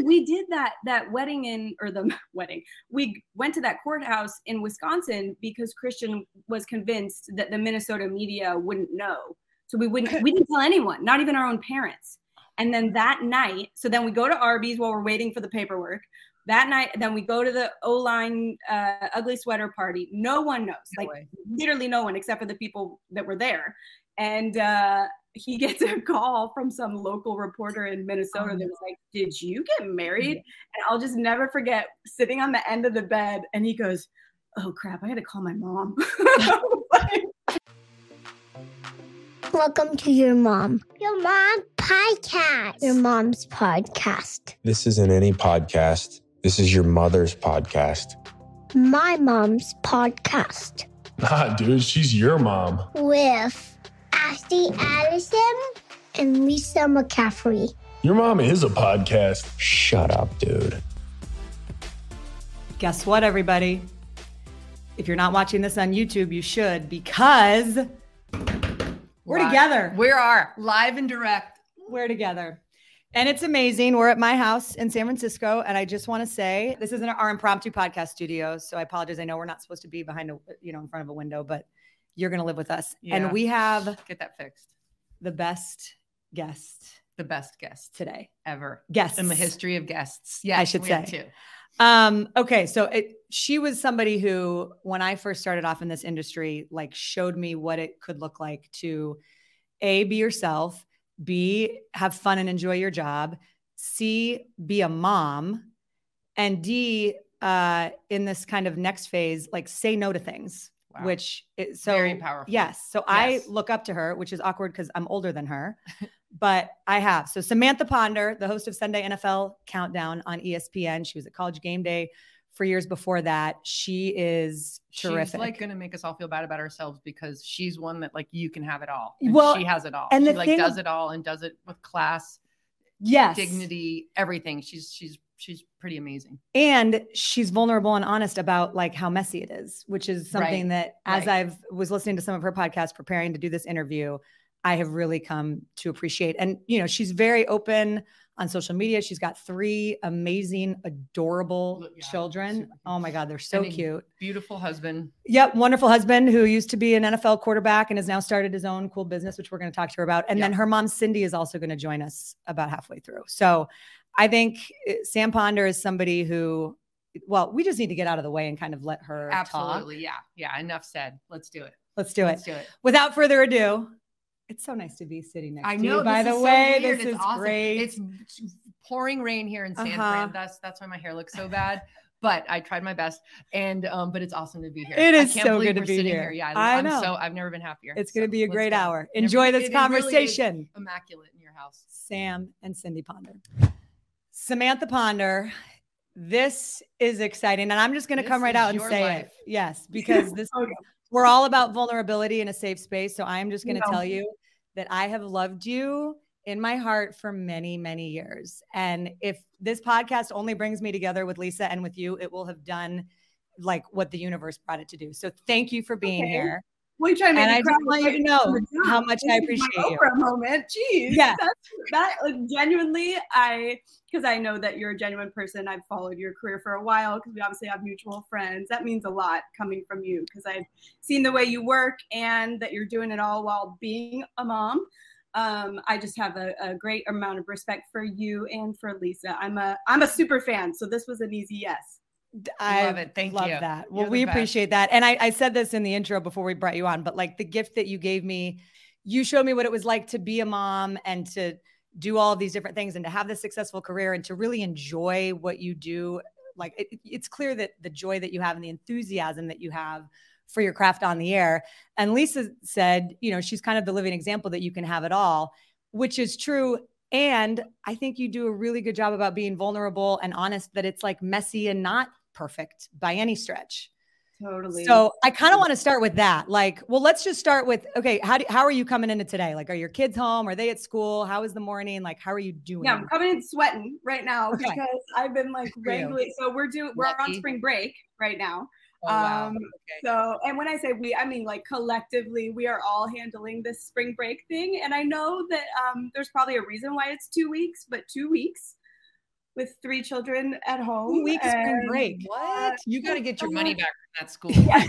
we did that wedding we went to that courthouse in Wisconsin because Christian was convinced that the Minnesota media wouldn't know. So we didn't tell anyone, not even our own parents. And then that night, so then we go to Arby's while we're waiting for the paperwork. That night, then we go to the O-line ugly sweater party. No one knows, literally no one except for the people that were there. And he gets a call from some local reporter in Minnesota that was like, "Did you get married?" And I'll just never forget sitting on the end of the bed, and he goes, "Oh crap, I had to call my mom." Welcome to Your Mom Podcast. Your mom's podcast. This isn't any podcast. This is your mother's podcast. My mom's podcast. Nah, dude, she's your mom. With Ashley Addison and Lisa McCaffrey. Your mom is a podcast. Shut up, dude. Guess what, everybody? If you're not watching this on YouTube, you should, because we're together. We are live and direct. We're together. And it's amazing. We're at my house in San Francisco. And I just want to say, this isn't our impromptu podcast studio. So I apologize. I know we're not supposed to be behind in front of a window, but you're going to live with us. Yeah. And we have get that fixed. The best guest today ever. Guests in the history of guests. Yeah, I should say. Okay. So she was somebody who, when I first started off in this industry, showed me what it could look like to A, be yourself, B, have fun and enjoy your job, C, be a mom, and D, in this kind of next phase, say no to things. Wow. Which is so very powerful. Yes. So I look up to her, which is awkward because I'm older than her, but I have. So Samantha Ponder, the host of Sunday NFL Countdown on ESPN. She was at College Game Day for years before that. She is terrific. She's going to make us all feel bad about ourselves because she's one that you can have it all. Well, she has it all. And she does it all and does it with class, dignity, everything. She's pretty amazing. And she's vulnerable and honest about how messy it is, which is something that as I've was listening to some of her podcasts, preparing to do this interview, I have really come to appreciate. And, she's very open on social media. She's got 3 amazing, adorable children. Oh my God. They're so cute. Beautiful husband. Yep. Wonderful husband who used to be an NFL quarterback and has now started his own cool business, which we're going to talk to her about. And then her mom, Cindy, is also going to join us about halfway through. So I think Sam Ponder is somebody who, we just need to get out of the way and kind of let her Absolutely. talk. Yeah. Enough said. Let's do it. Let's do it. Without further ado, it's so nice to be sitting next to you. By the way, this is awesome. Great. It's pouring rain here in San Fran. That's why my hair looks so bad. But I tried my best, and but it's awesome to be here. It is so good to be here. Yeah, I know. I've never been happier. It's going to be a great hour. Enjoy this conversation. Really immaculate in your house. Sam and Cindy Ponder. Samantha Ponder, this is exciting. And I'm just going to come right out and say it. Yes, because we're all about vulnerability in a safe space. So I'm just going to tell you that I have loved you in my heart for many, many years. And if this podcast only brings me together with Lisa and with you, it will have done what the universe brought it to do. So thank you for being here. Well, you try to make I just want you to know how much I appreciate you. For a moment, jeez, yeah, that genuinely, because I know that you're a genuine person. I've followed your career for a while because we obviously have mutual friends. That means a lot coming from you because I've seen the way you work and that you're doing it all while being a mom. I just have a great amount of respect for you and for Lisa. I'm a super fan, so this was an easy yes. I love it. Thank you. Love that. Well, we appreciate that. And I said this in the intro before we brought you on, but the gift that you gave me, you showed me what it was like to be a mom and to do all of these different things and to have this successful career and to really enjoy what you do. It's clear that the joy that you have and the enthusiasm that you have for your craft on the air. And Lisa said, she's kind of the living example that you can have it all, which is true. And I think you do a really good job about being vulnerable and honest, that it's messy and not perfect by any stretch. Totally. So I kind of want to start with that. Let's just start with, okay, how are you coming into today? Are your kids home? Are they at school? How is the morning? How are you doing? Yeah, I'm coming in sweating right now because I've been wrangling. So we're on spring break right now. Oh, wow. Okay. So, and when I say we, I mean collectively, we are all handling this spring break thing. And I know that there's probably a reason why it's 2 weeks, but 2 weeks with 3 children at home. 2 weeks spring break. What? You got to get your money back from that school. Yes.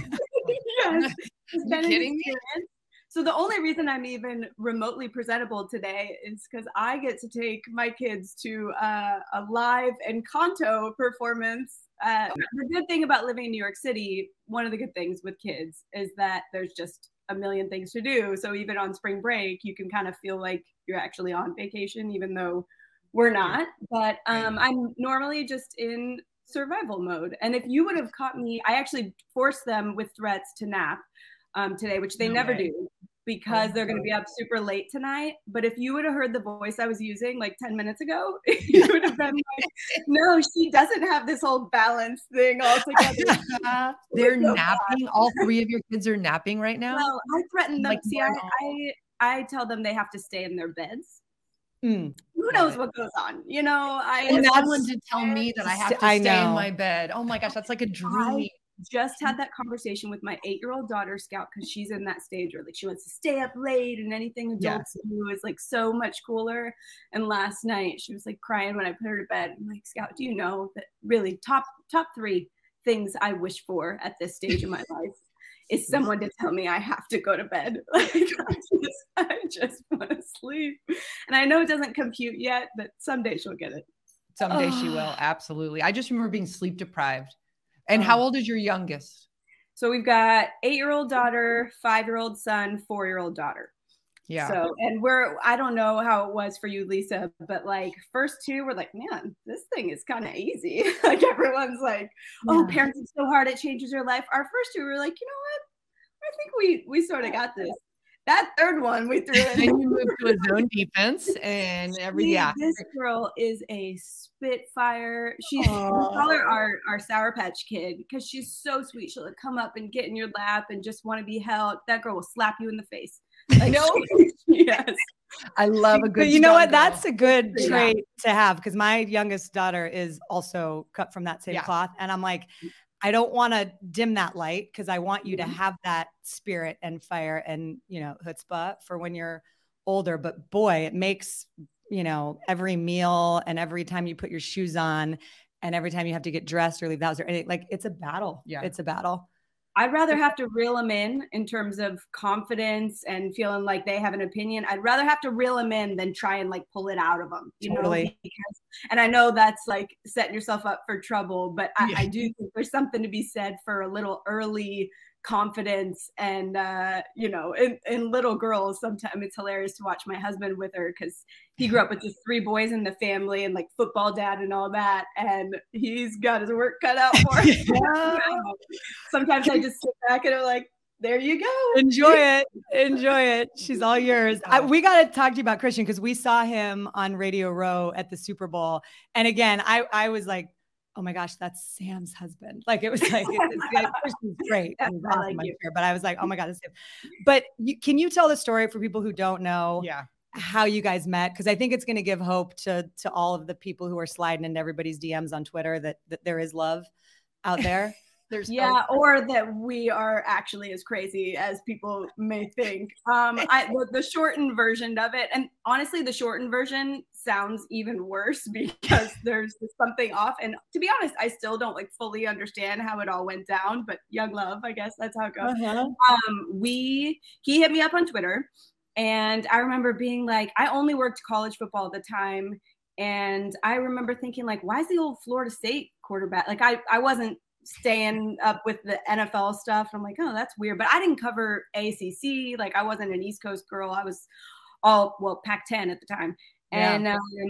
Are you kidding me? So the only reason I'm even remotely presentable today is because I get to take my kids to a live Encanto performance. The good thing about living in New York City, one of the good things with kids is that there's just a million things to do. So even on spring break, you can kind of feel like you're actually on vacation, even though we're not. But I'm normally just in survival mode. And if you would have caught me, I actually forced them with threats to nap today, which they never do, because they're going to be up super late tonight. But if you would have heard the voice I was using like 10 minutes ago, you would have been like, no, she doesn't have this whole balance thing all together. They're napping. All 3 of your kids are napping right now? Well, I threaten them. Like See, I tell them they have to stay in their beds. Mm. Who knows what goes on? You know, and someone to tell me that I have to stay in my bed. Oh my gosh, that's like a dream. Just had that conversation with my 8-year-old daughter, Scout, because she's in that stage where like she wants to stay up late and anything adults do is like so much cooler. And last night she was like crying when I put her to bed. I'm like, Scout, do you know that really top 3 things I wish for at this stage of my life is someone to tell me I have to go to bed. Like I just want to sleep. And I know it doesn't compute yet, but someday she'll get it. Someday she will. Absolutely. I just remember being sleep deprived. And how old is your youngest? So we've got 8-year-old daughter, 5-year-old son, 4-year-old daughter. Yeah. So, and I don't know how it was for you, Lisa, but like first 2 were like, man, this thing is kind of easy. Like everyone's like, oh, parenting so hard, it changes your life. Our first 2 were like, you know what? I think we sort of got this. That 3rd one we threw in. And you moved to a zone defense and This girl is a spitfire. We call her our Sour Patch Kid because she's so sweet. She'll come up and get in your lap and just want to be held. That girl will slap you in the face. Like, no. Yes. I love a good. But you know what? That's a good trait to have because my youngest daughter is also cut from that same cloth. And I'm like, I don't want to dim that light because I want you to have that spirit and fire and, you know, chutzpah for when you're older. But boy, it makes, you know, every meal and every time you put your shoes on and every time you have to get dressed or leave the house or anything, like it's a battle. Yeah. It's a battle. I'd rather have to reel them in terms of confidence and feeling like they have an opinion. I'd rather have to reel them in than try and like pull it out of them. You know? And I know that's like setting yourself up for trouble, but I do think there's something to be said for a little early confidence. And, you know, in little girls, sometimes it's hilarious to watch my husband with her because he grew up with just 3 boys in the family and like football dad and all that. And he's got his work cut out for him. Sometimes I just sit back and I'm like, there you go. Enjoy it. Enjoy it. She's all yours. We got to talk to you about Christian because we saw him on Radio Row at the Super Bowl. And again, I was like, oh my gosh, that's Sam's husband. Like it was like, Christian's great. He's awesome, I'm sure. But I was like, oh my God, that's him. But can you tell the story for people who don't know how you guys met? Because I think it's going to give hope to all of the people who are sliding into everybody's DMs on Twitter that there is love out there. Or that we are actually as crazy as people may think. The shortened version of it, and honestly, the shortened version sounds even worse because there's something off. And to be honest, I still don't like fully understand how it all went down. But young love, I guess that's how it goes. He hit me up on Twitter, and I remember being like, I only worked college football at the time, and I remember thinking like, why is the old Florida State quarterback? Like I wasn't staying up with the NFL stuff. I'm like, oh, that's weird. But I didn't cover ACC. Like I wasn't an East Coast girl. I was Pac-10 at the time. And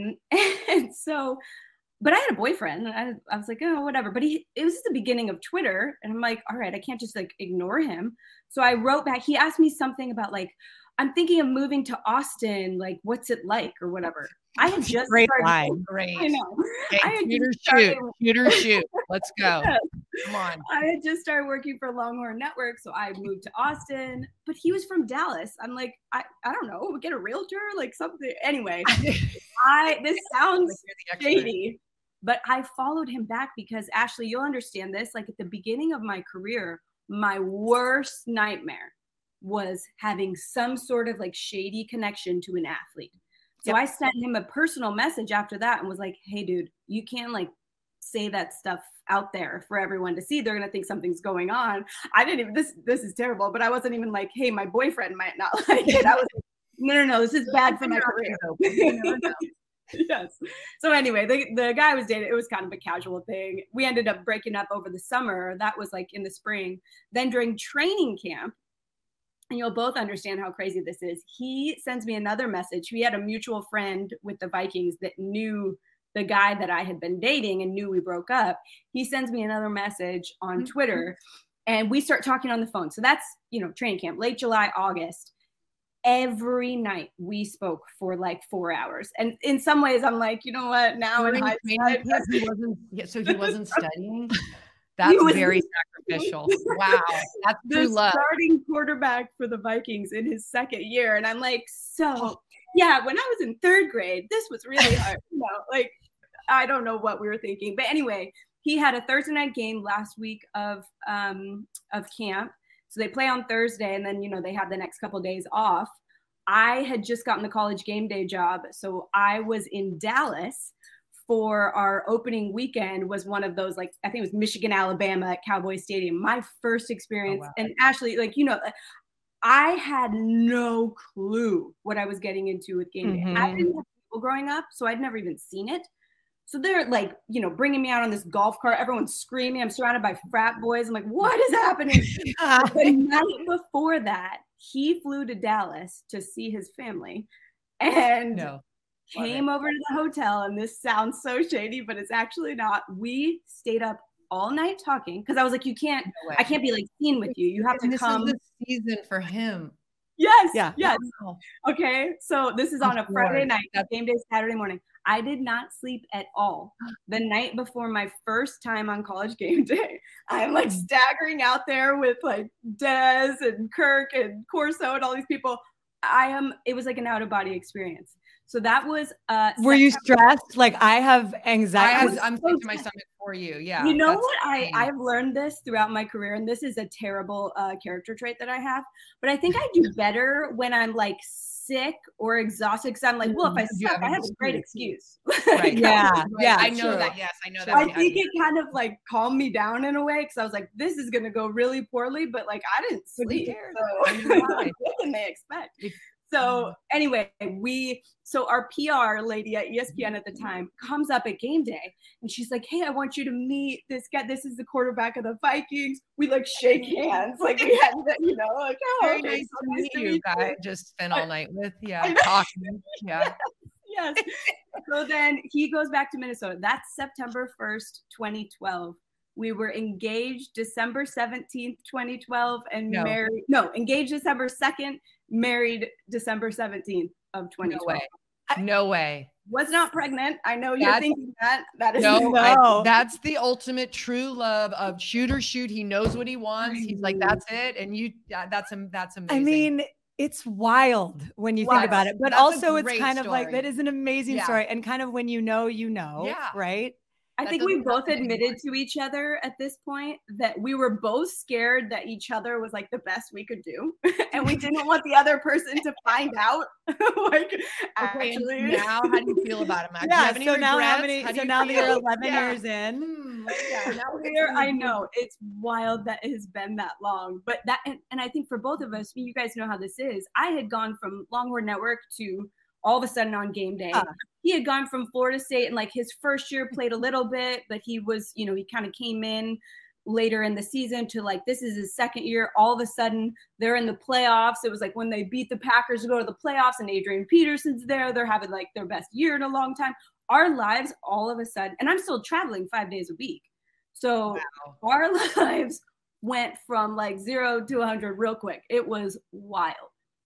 so, but I had a boyfriend and I was like, oh, whatever. But it was just the beginning of Twitter. And I'm like, all right, I can't just like ignore him. So I wrote back, he asked me something about like, I'm thinking of moving to Austin. Like, what's it like or whatever. I had just great started. line. Great. I know. Shooter shoot. Let's go. Yes. Come on. I had just started working for Longhorn Network, so I moved to Austin. But he was from Dallas. I'm like, I don't know, get a realtor, like something. Anyway, this sounds shady, but I followed him back because Ashley, you'll understand this. Like at the beginning of my career, my worst nightmare was having some sort of like shady connection to an athlete. So I sent him a personal message after that and was like, hey, dude, you can't like say that stuff out there for everyone to see. They're going to think something's going on. I didn't even, this is terrible, but I wasn't even like, hey, my boyfriend might not like it. I was like, no, this is bad for my career. Yes. So anyway, the guy I was dating, it was kind of a casual thing. We ended up breaking up over the summer. That was like in the spring. Then during training camp, and you'll both understand how crazy this is, he sends me another message. We had a mutual friend with the Vikings that knew the guy that I had been dating and knew we broke up. He sends me another message on Twitter and we start talking on the phone. So that's, training camp, late July, August. Every night we spoke for like 4 hours. And in some ways I'm like, you know what, now in hindsight, he wasn't studying. That's very sacrificial. Wow. That's true love. Starting quarterback for the Vikings in his second year. And I'm like, so yeah, when I was in third grade, this was really hard. Like, I don't know what we were thinking. But anyway, he had a Thursday night game last week of camp. So they play on Thursday and then, they have the next couple of days off. I had just gotten the college game day job. So I was in Dallas for our opening weekend, was one of those, like, I think it was Michigan, Alabama at Cowboy Stadium. My first experience. Oh, wow. And Ashley, like, I had no clue what I was getting into with game day. I didn't have people growing up, so I'd never even seen it. So they're like, bringing me out on this golf cart. Everyone's screaming. I'm surrounded by frat boys. I'm like, what is happening? The night before that, he flew to Dallas to see his family and came over to the hotel. And this sounds so shady, but it's actually not. We stayed up all night talking because I was like, I can't be like seen with you. You have to come. This is the season for him. Yes. Yeah. Yes. Wow. Okay. So this is on a Friday night, game day, Saturday morning. I did not sleep at all the night before my first time on college game day. I'm like staggering out there with like Des and Kirk and Corso and all these people. It was like an out of body experience. So that was were you stressed? Like, I have anxiety. I'm sick to my stomach for you. Yeah. You know what? I've learned this throughout my career, and this is a terrible character trait that I have, but I think I do better when I'm like sick or exhausted, because I'm like, well, if I suck, I have a great excuse. Right. Yeah. I know that. Yes, I know that. I think it kind of like calmed me down in a way, because I was like, this is going to go really poorly, but like I didn't sleep. So what can they expect? So anyway, so our PR lady at ESPN at the time comes up at game day and she's like, hey, I want you to meet this guy. This is the quarterback of the Vikings. We like shake hands. Like we had, like, oh, very nice to meet you guys. Just spent all night with, talking. Yeah. Yes. So then he goes back to Minnesota. That's September 1st, 2012. We were engaged December 17th, 2012 and married. No, engaged December 2nd, married December 17th of 2012. No way. Was not pregnant. I know you're thinking that. That is that's the ultimate true love of shoot or shoot. He knows what he wants. He's like, that's it. And that's amazing. I mean, it's wild when you think about it, but that's also it's kind of like, that is an amazing story. And kind of when right? I think we both admitted to each other at this point that we were both scared that each other was like the best we could do. And we didn't want the other person to find out. Actually. Now, how do you feel about it, Matt? So now that you're 11 years in. I know it's wild that it has been that long, but and I think for both of us, you guys know how this is. I had gone from Longhorn Network to all of a sudden on game day. He had gone from Florida State and like his first year played a little bit, but he was, he kind of came in later in the season to like, this is his second year. All of a sudden they're in the playoffs. It was like when they beat the Packers to go to the playoffs and Adrian Peterson's there, they're having like their best year in a long time. Our lives all of a sudden, and I'm still traveling 5 days a week. So our lives went from like 0 to 100 real quick. It was wild.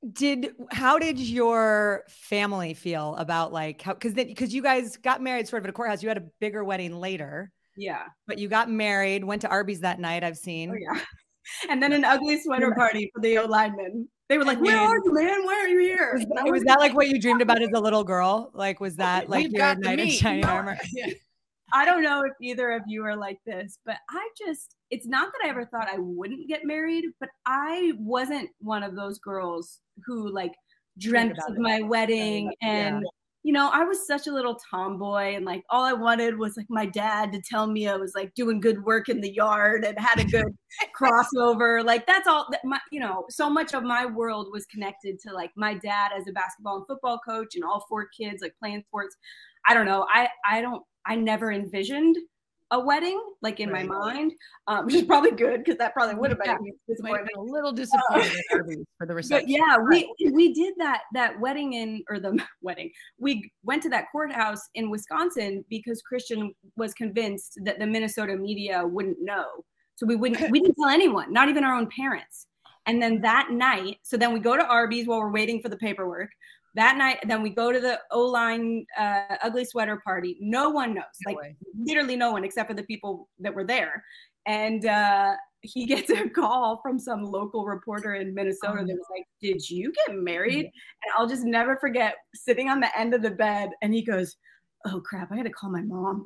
How did your family feel about like because you guys got married sort of at a courthouse, you had a bigger wedding later. Yeah. But you got married, went to Arby's that night, I've seen. Oh, yeah. And then an ugly sweater party for the O-linemen. They were like, where are you, man? Why are you here? Was that like what you dreamed about as a little girl? Like, was that like your knight in shining armor? Yeah. I don't know if either of you are like this, but it's not that I ever thought I wouldn't get married, but I wasn't one of those girls who like dreamt of my wedding and I was such a little tomboy, and like all I wanted was like my dad to tell me I was like doing good work in the yard and had a good crossover. Like that's all that so much of my world was connected to like my dad as a basketball and football coach and all 4 kids like playing sports. I don't know. I never envisioned a wedding like in my mind, which is probably good because that probably would have been a little disappointing for the reception. But yeah, we did that wedding we went to that courthouse in Wisconsin because Christian was convinced that the Minnesota media wouldn't know. So we didn't tell anyone, not even our own parents. And then that night, so then we go to Arby's while we're waiting for the paperwork. That night, then we go to the O-line ugly sweater party. No one knows, literally no one except for the people that were there. And he gets a call from some local reporter in Minnesota that was like, "Did you get married?" And I'll just never forget sitting on the end of the bed, and he goes, "Oh crap, I had to call my mom."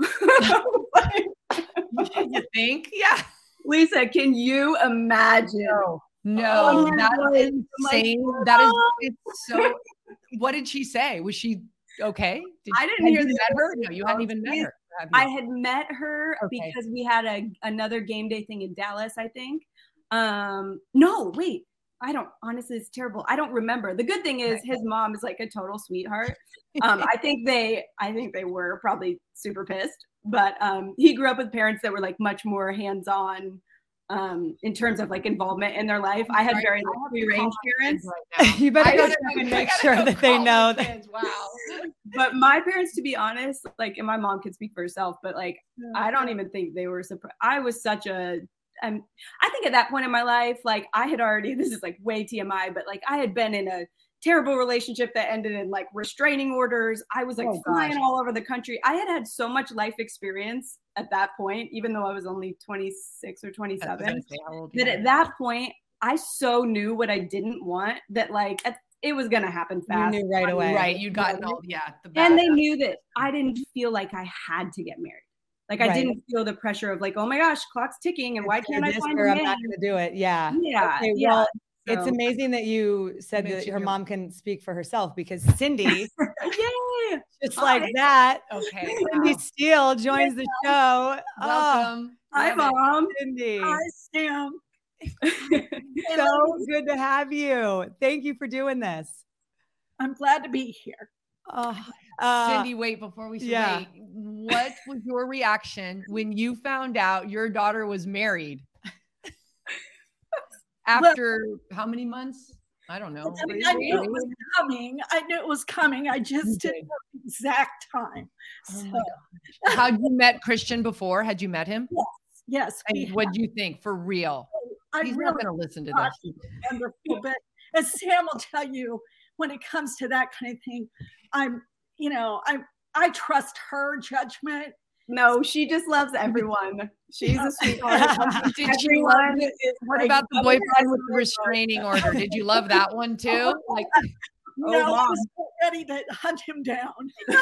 You think? Yeah. Lisa, can you imagine? No, that is insane. That is, it's so. What did she say? Was she okay? I didn't hear met her. No, you hadn't even met her. I had met her because we had another game day thing in Dallas, I think. No, wait. Honestly, it's terrible. I don't remember. The good thing is his mom is like a total sweetheart. I think they were probably super pissed, but he grew up with parents that were like much more hands-on in terms of like involvement in their life. I had very free range parents. Right you better go check and make sure that they know that. Wow. But my parents, to be honest, like, and my mom can speak for herself, but like, I don't even think they were surprised. I was such I think at that point in my life, like I had already, this is like way TMI, but like I had been in a terrible relationship that ended in like restraining orders. I was like flying all over the country. I had so much life experience at that point, even though I was only 26 or 27, that at that point, I so knew what I didn't want that like it was going to happen fast. You knew right away. Right. You'd gotten and they knew that I didn't feel like I had to get married. Like I didn't feel the pressure of like, oh my gosh, clock's ticking and why can't I find a man? I'm not going to do it. Yeah. Yeah. Okay, well, it's amazing that you said that her mom can speak for herself because Cindy, just like that. Okay. Cindy Steele joins the show. Welcome. Hi, Mom. Cindy. Hi, Sam. So good to have you. Thank you for doing this. I'm glad to be here. Cindy, wait, before we say, what was your reaction when you found out your daughter was married? After how many months? I don't know. I knew it was coming. I just didn't know the exact time. Had you met Christian before? Had you met him? Yes. And what do you think? For real? He's not going to listen to this. Wonderful, but as Sam will tell you, when it comes to that kind of thing, I trust her judgment. No, she just loves everyone. She's a sweetheart. What about the boyfriend with the restraining order? Did you love that one too? Like, I was ready to hunt him down.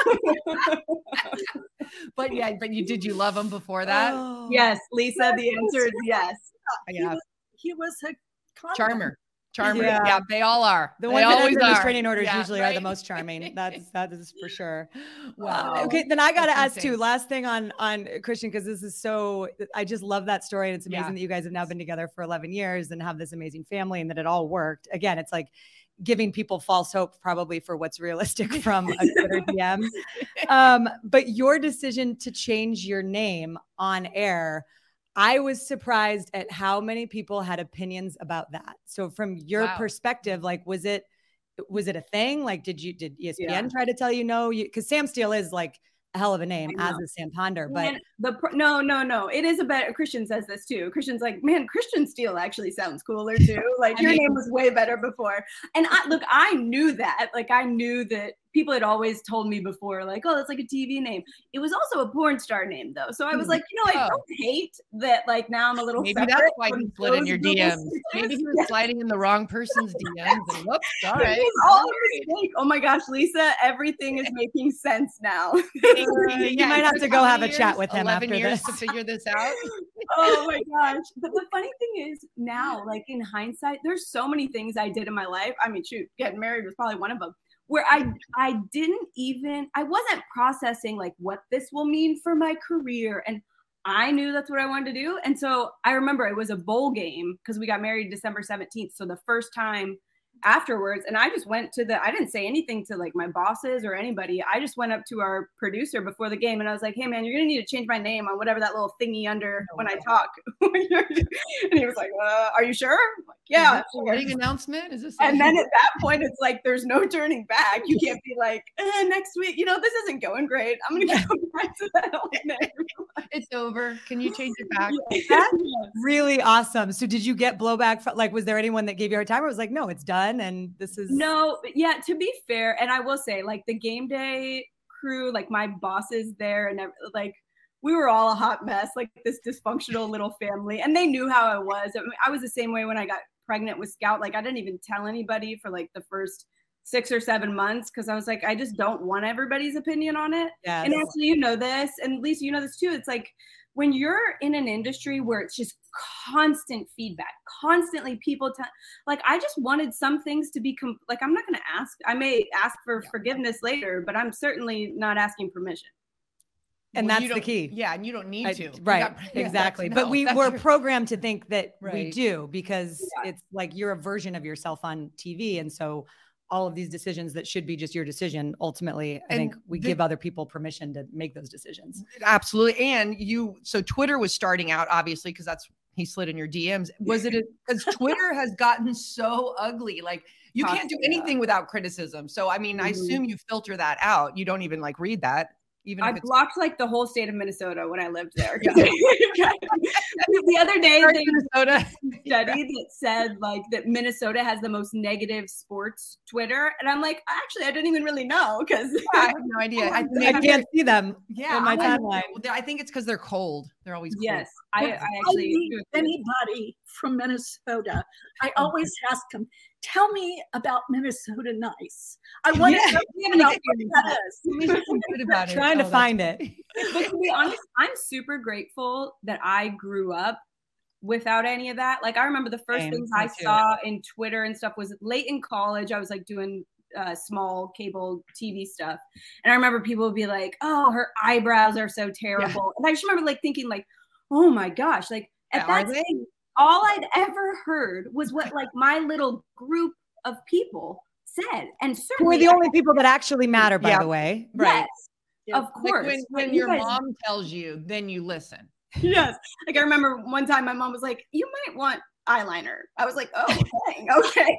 But did you love him before that? Yes, Lisa. The answer is yes. He was a charmer. Yeah, they all are. The ones that have the restraining orders usually are the most charming. That is for sure. Wow. Okay, then I got to ask too. Last thing on Christian, because this is I just love that story, and it's amazing that you guys have now been together for 11 years and have this amazing family, and that it all worked. Again, it's like giving people false hope, probably for what's realistic from a Twitter DM. But your decision to change your name on air, I was surprised at how many people had opinions about that. So from your perspective, like, was it a thing? Like, did ESPN try to tell you no? Because Sam Steele is like a hell of a name, as is Sam Ponder. But no, it is a better. Christian says this too. Christian's like, man, Christian Steele actually sounds cooler too. Like your name was way better before. And I knew that. Like I knew that people had always told me before, like, oh, that's like a TV name. It was also a porn star name though. So I was like, I don't hate that. Like now I'm a little. Maybe that's why he slid in your DMs. Maybe he was sliding in the wrong person's DMs. And whoops, sorry. All a mistake. Oh my gosh, Lisa, everything is making sense now. You might have to go have a chat with him after this to figure this out. Oh my gosh. But the funny thing is now, like in hindsight, there's so many things I did in my life. I mean, shoot, getting married was probably one of them, where I wasn't processing like what this will mean for my career. And I knew that's what I wanted to do. And so I remember it was a bowl game because we got married December 17th. So the first time afterwards, and I just went to I didn't say anything to like my bosses or anybody. I just went up to our producer before the game and I was like, hey man, you're going to need to change my name on whatever that little thingy under when I talk. And he was like, are you sure? I'm like, yeah. Wedding announcement? Is this? And then at that point, it's like, there's no turning back. You can't be like, next week, this isn't going great. I'm going to go back to that old name. It's over. Can you change it back? That's really awesome. So did you get blowback? Like, was there anyone that gave you a hard time? Or was like, no, it's done. And this is no, yeah, to be fair, and I will say, like the game day crew, like my bosses there, and like we were all a hot mess, like this dysfunctional little family, and they knew how I was. I mean, I was the same way when I got pregnant with Scout. Like I didn't even tell anybody for like the first 6 or 7 months because I was like, I just don't want everybody's opinion on it. Yes. And actually, this, and Lisa, this too. It's like when you're in an industry where it's just constant feedback, constantly people like, I just wanted some things to be like, I'm not going to ask. I may ask for forgiveness later, but I'm certainly not asking permission. And that's the key. Yeah. And you don't need to. Right. Exactly. But we're programmed to think that we do because it's like you're a version of yourself on TV. And so all of these decisions that should be just your decision, ultimately, I think we give other people permission to make those decisions. Absolutely. And so Twitter was starting out, obviously, because he slid in your DMs. Was it because Twitter has gotten so ugly? Like you can't do anything without criticism. So, I mean, I assume you filter that out. You don't even like read that. Even I blocked like the whole state of Minnesota when I lived there. Yeah. The other day, they Minnesota study that said like that Minnesota has the most negative sports Twitter, and I'm like, actually, I didn't even really know because I have no idea. I can't see them. In my timeline. I think it's because they're cold. They're always cold. Yes, I actually meet anybody from Minnesota. I always ask them, tell me about Minnesota nice. I want to know trying to find it. But to be honest, I'm super grateful that I grew up without any of that. Like I remember the first things I saw in Twitter and stuff was late in college. I was like doing small cable TV stuff. And I remember people would be like, oh, her eyebrows are so terrible. And I just remember like thinking like, oh my gosh, like at that time, all I'd ever heard was what like my little group of people said. And certainly we're the only people that actually matter, by the way. Right. Yes, of course. Like when your mom tells you, then you listen. Yes. Like I remember one time my mom was like, you might want eyeliner. I was like, oh, dang, okay.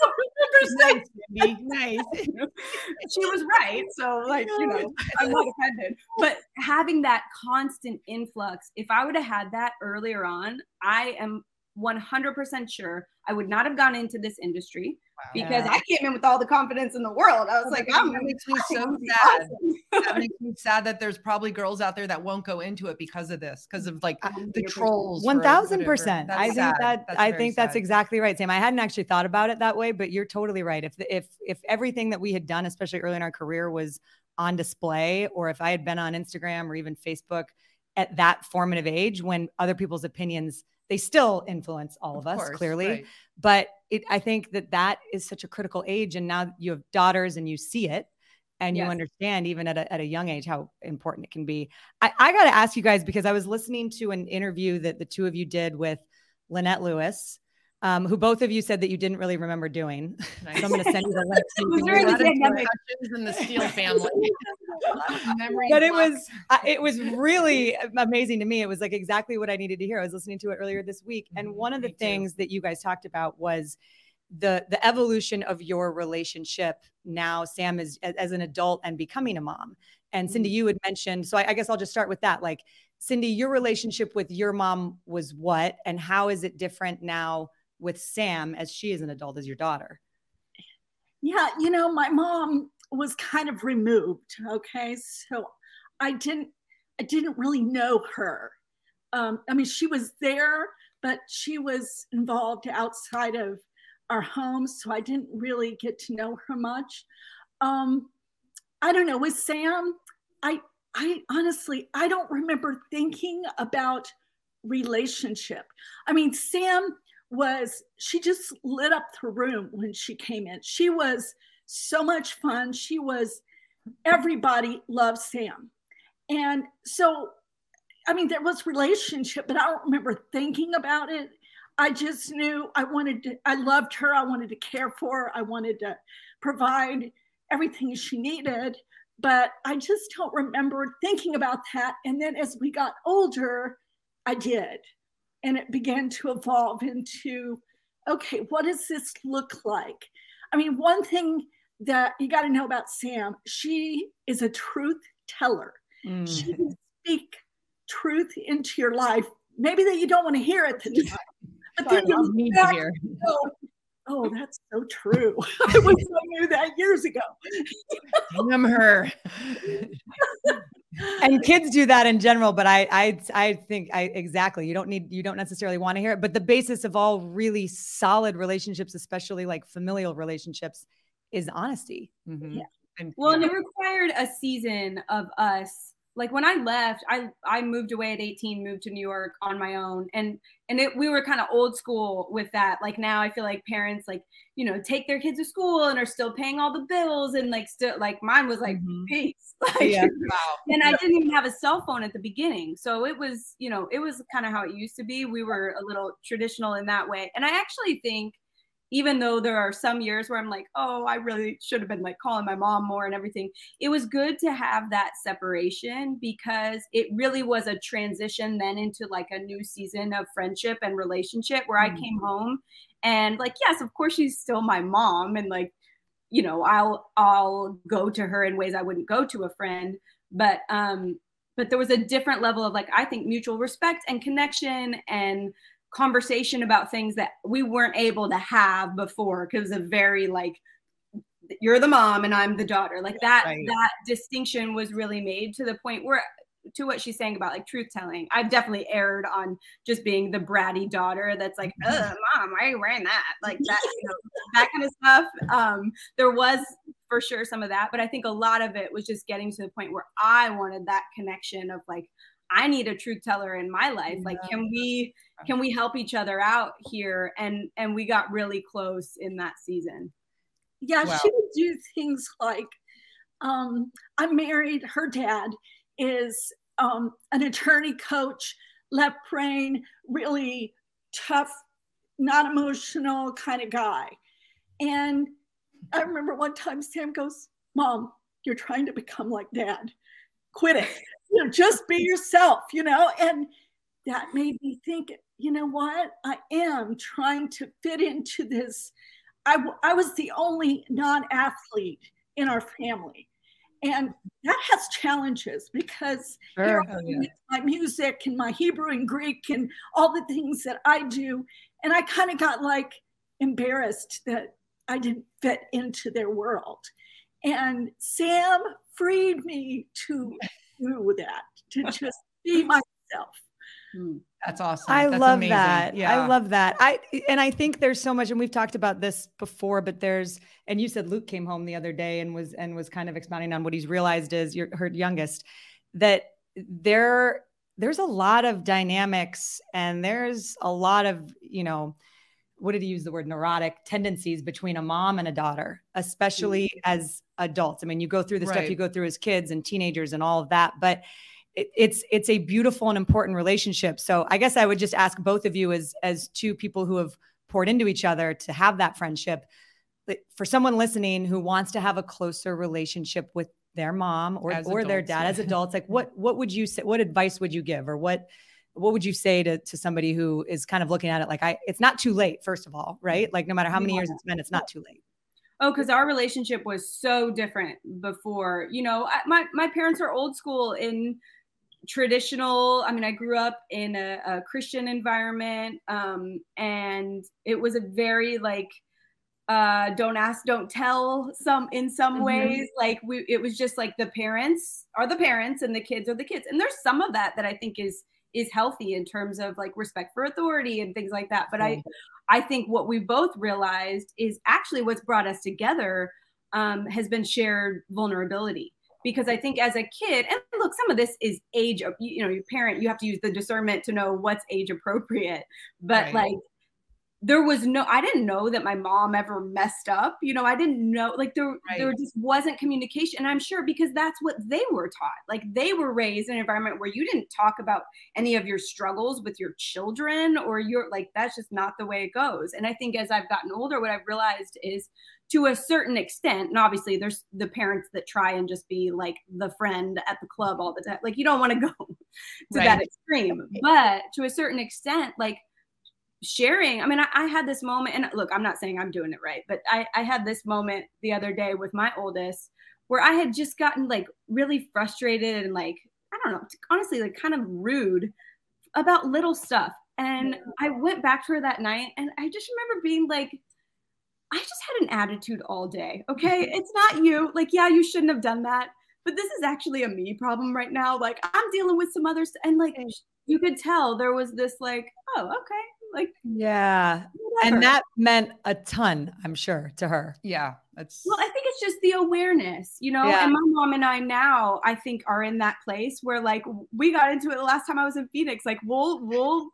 Nice. She was right. So like, I'm not offended. But having that constant influx, if I would have had that earlier on, I am 100% sure I would not have gone into this industry because I came in with all the confidence in the world. I was like, that makes me so sad. That makes me sad that there's probably girls out there that won't go into it because of this, because of like the trolls. 1000%. I think that's exactly right, Sam. I hadn't actually thought about it that way, but you're totally right. If everything that we had done, especially early in our career, was on display, or if I had been on Instagram or even Facebook at that formative age when other people's opinions, they still influence all of us, clearly. Right. But I think that is such a critical age. And now you have daughters and you see it and you understand even at a young age how important it can be. I got to ask you guys, because I was listening to an interview that the two of you did with Lynette Lewis, who both of you said that you didn't really remember doing. Nice. So I'm going to send you the link. In the Steele family. But it was really amazing to me. It was like exactly what I needed to hear. I was listening to it earlier this week. And one of the things that you guys talked about was the evolution of your relationship now, Sam, as an adult and becoming a mom. And Cindy, you had mentioned, so I guess I'll just start with that. Like, Cindy, your relationship with your mom was what, and how is it different now with Sam as she is an adult, as your daughter? Yeah, my mom was kind of removed. Okay, so I didn't really know her. I mean, she was there, but she was involved outside of our home, so I didn't really get to know her much. I don't know. With Sam, I honestly, I don't remember thinking about relationship. I mean, Sam she just lit up the room when she came in. She was so much fun. Everybody loved Sam. And so, I mean, there was relationship, but I don't remember thinking about it. I just knew I loved her. I wanted to care for her. I wanted to provide everything she needed, but I just don't remember thinking about that. And then as we got older, I did. And it began to evolve into, okay, what does this look like? I mean, one thing that you got to know about Sam, she is a truth teller. She can speak truth into your life, maybe that you don't want to hear at the time. But then you oh, that's so true. I wish I knew that years ago. Damn her. And kids do that in general, but I think exactly. You don't necessarily want to hear it, but the basis of all really solid relationships, especially like familial relationships, is honesty. Mm-hmm. Yeah. And it required a season of us. Like when I left, I moved away at 18, moved to New York on my own. And we were kind of old school with that. Like now I feel like parents like, take their kids to school and are still paying all the bills. And like, still like mine was like, peace. Like, yeah. Wow. And I didn't even have a cell phone at the beginning. So it was, it was kind of how it used to be. We were a little traditional in that way. And I actually think, even though there are some years where I'm like, oh, I really should have been like calling my mom more and everything. It was good to have that separation because it really was a transition then into like a new season of friendship and relationship where I came home and like, yes, of course she's still my mom. And like, I'll go to her in ways I wouldn't go to a friend. But there was a different level of like, I think mutual respect and connection and conversation about things that we weren't able to have before because of very like you're the mom and I'm the daughter, like that right. That distinction was really made to the point where, to what she's saying about like truth telling, I've definitely erred on just being the bratty daughter that's like, mom, why are you wearing that, like that, that kind of stuff. There was for sure some of that, but I think a lot of it was just getting to the point where I wanted that connection of like, I need a truth teller in my life. Like, can we help each other out here? And we got really close in that season. Yeah, wow. She would do things like, I'm married. Her dad is an attorney coach, left brain, really tough, not emotional kind of guy. And I remember one time Sam goes, Mom, you're trying to become like Dad. Quit it. Just be yourself, and that made me think, you know what? I am trying to fit into this. I was the only non-athlete in our family. And that has challenges because my music and my Hebrew and Greek and all the things that I do. And I kind of got like embarrassed that I didn't fit into their world. And Sam freed me to do that, to just be myself. That's awesome. That's love amazing. That. Yeah. I love that. I think there's so much, and we've talked about this before, but and you said Luke came home the other day and was kind of expounding on what he's realized is her youngest, that there's a lot of dynamics and there's a lot of, what did he use the word, neurotic tendencies between a mom and a daughter, especially as adults. I mean, you go through the stuff you go through as kids and teenagers and all of that, but it's a beautiful and important relationship. So I guess I would just ask both of you as two people who have poured into each other to have that friendship, for someone listening who wants to have a closer relationship with their mom or their dad as adults, like what would you say, what advice would you give, or what would you say to somebody who is kind of looking at it like, it's not too late, first of all, right? Like no matter how many years it's been, it's not too late. Oh, because our relationship was so different before. My parents are old school in traditional. I mean, I grew up in a Christian environment, and it was a very like don't ask, don't tell in some ways. Like it was just like the parents are the parents and the kids are the kids, and there's some of that I think is healthy in terms of like respect for authority and things like that. But I think what we both realized is actually what's brought us together has been shared vulnerability. Because I think as a kid, and look, some of this is age, your parent, you have to use the discernment to know what's age appropriate. But like there was I didn't know that my mom ever messed up. I didn't know, like there just wasn't communication. And I'm sure because that's what they were taught. Like they were raised in an environment where you didn't talk about any of your struggles with your children, or that's just not the way it goes. And I think as I've gotten older, what I've realized is, to a certain extent, and obviously there's the parents that try and just be like the friend at the club all the time. Like you don't want to go to that extreme, but to a certain extent, like sharing. I mean, I had this moment, and look, I'm not saying I'm doing it right, but I had this moment the other day with my oldest where I had just gotten like really frustrated and like, I don't know, honestly, like kind of rude about little stuff. And I went back to her that night and I just remember being like, I just had an attitude all day. Okay. It's not you. Like, yeah, you shouldn't have done that, but this is actually a me problem right now. Like I'm dealing with some others. And like, you could tell there was this like, oh, okay. Like, yeah. Whatever. And that meant a ton, I'm sure, to her. Yeah. Well, I think it's just the awareness, and my mom and I now, I think, are in that place where like we got into it the last time I was in Phoenix. Like we'll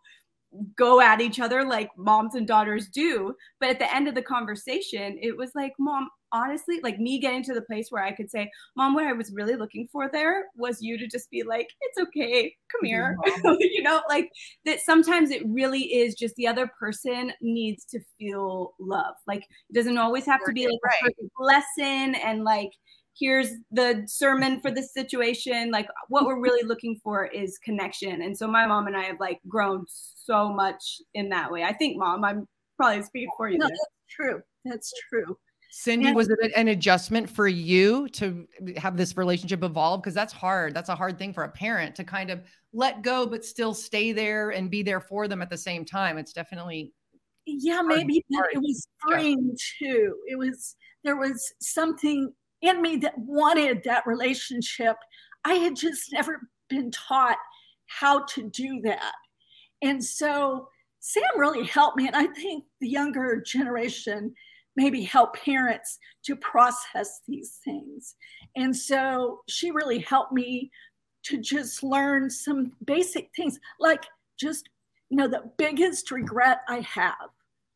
go at each other like moms and daughters do. But at the end of the conversation, it was like, Mom, honestly, like me getting to the place where I could say, Mom, what I was really looking for there was you to just be like, it's okay, come here. Like that sometimes it really is just the other person needs to feel love. Like it doesn't always have to be like a perfect lesson and like, here's the sermon for this situation. Like what we're really looking for is connection. And so my mom and I have like grown so much in that way. I think, Mom, I'm probably speaking for you. No, that's true. That's true. Cindy, was it an adjustment for you to have this relationship evolve? Because that's hard. That's a hard thing for a parent to kind of let go, but still stay there and be there for them at the same time. It's definitely. Yeah, maybe it was freeing too. There was something in me that wanted that relationship. I had just never been taught how to do that. And so Sam really helped me. And I think the younger generation maybe help parents to process these things. And so she really helped me to just learn some basic things, like just, the biggest regret I have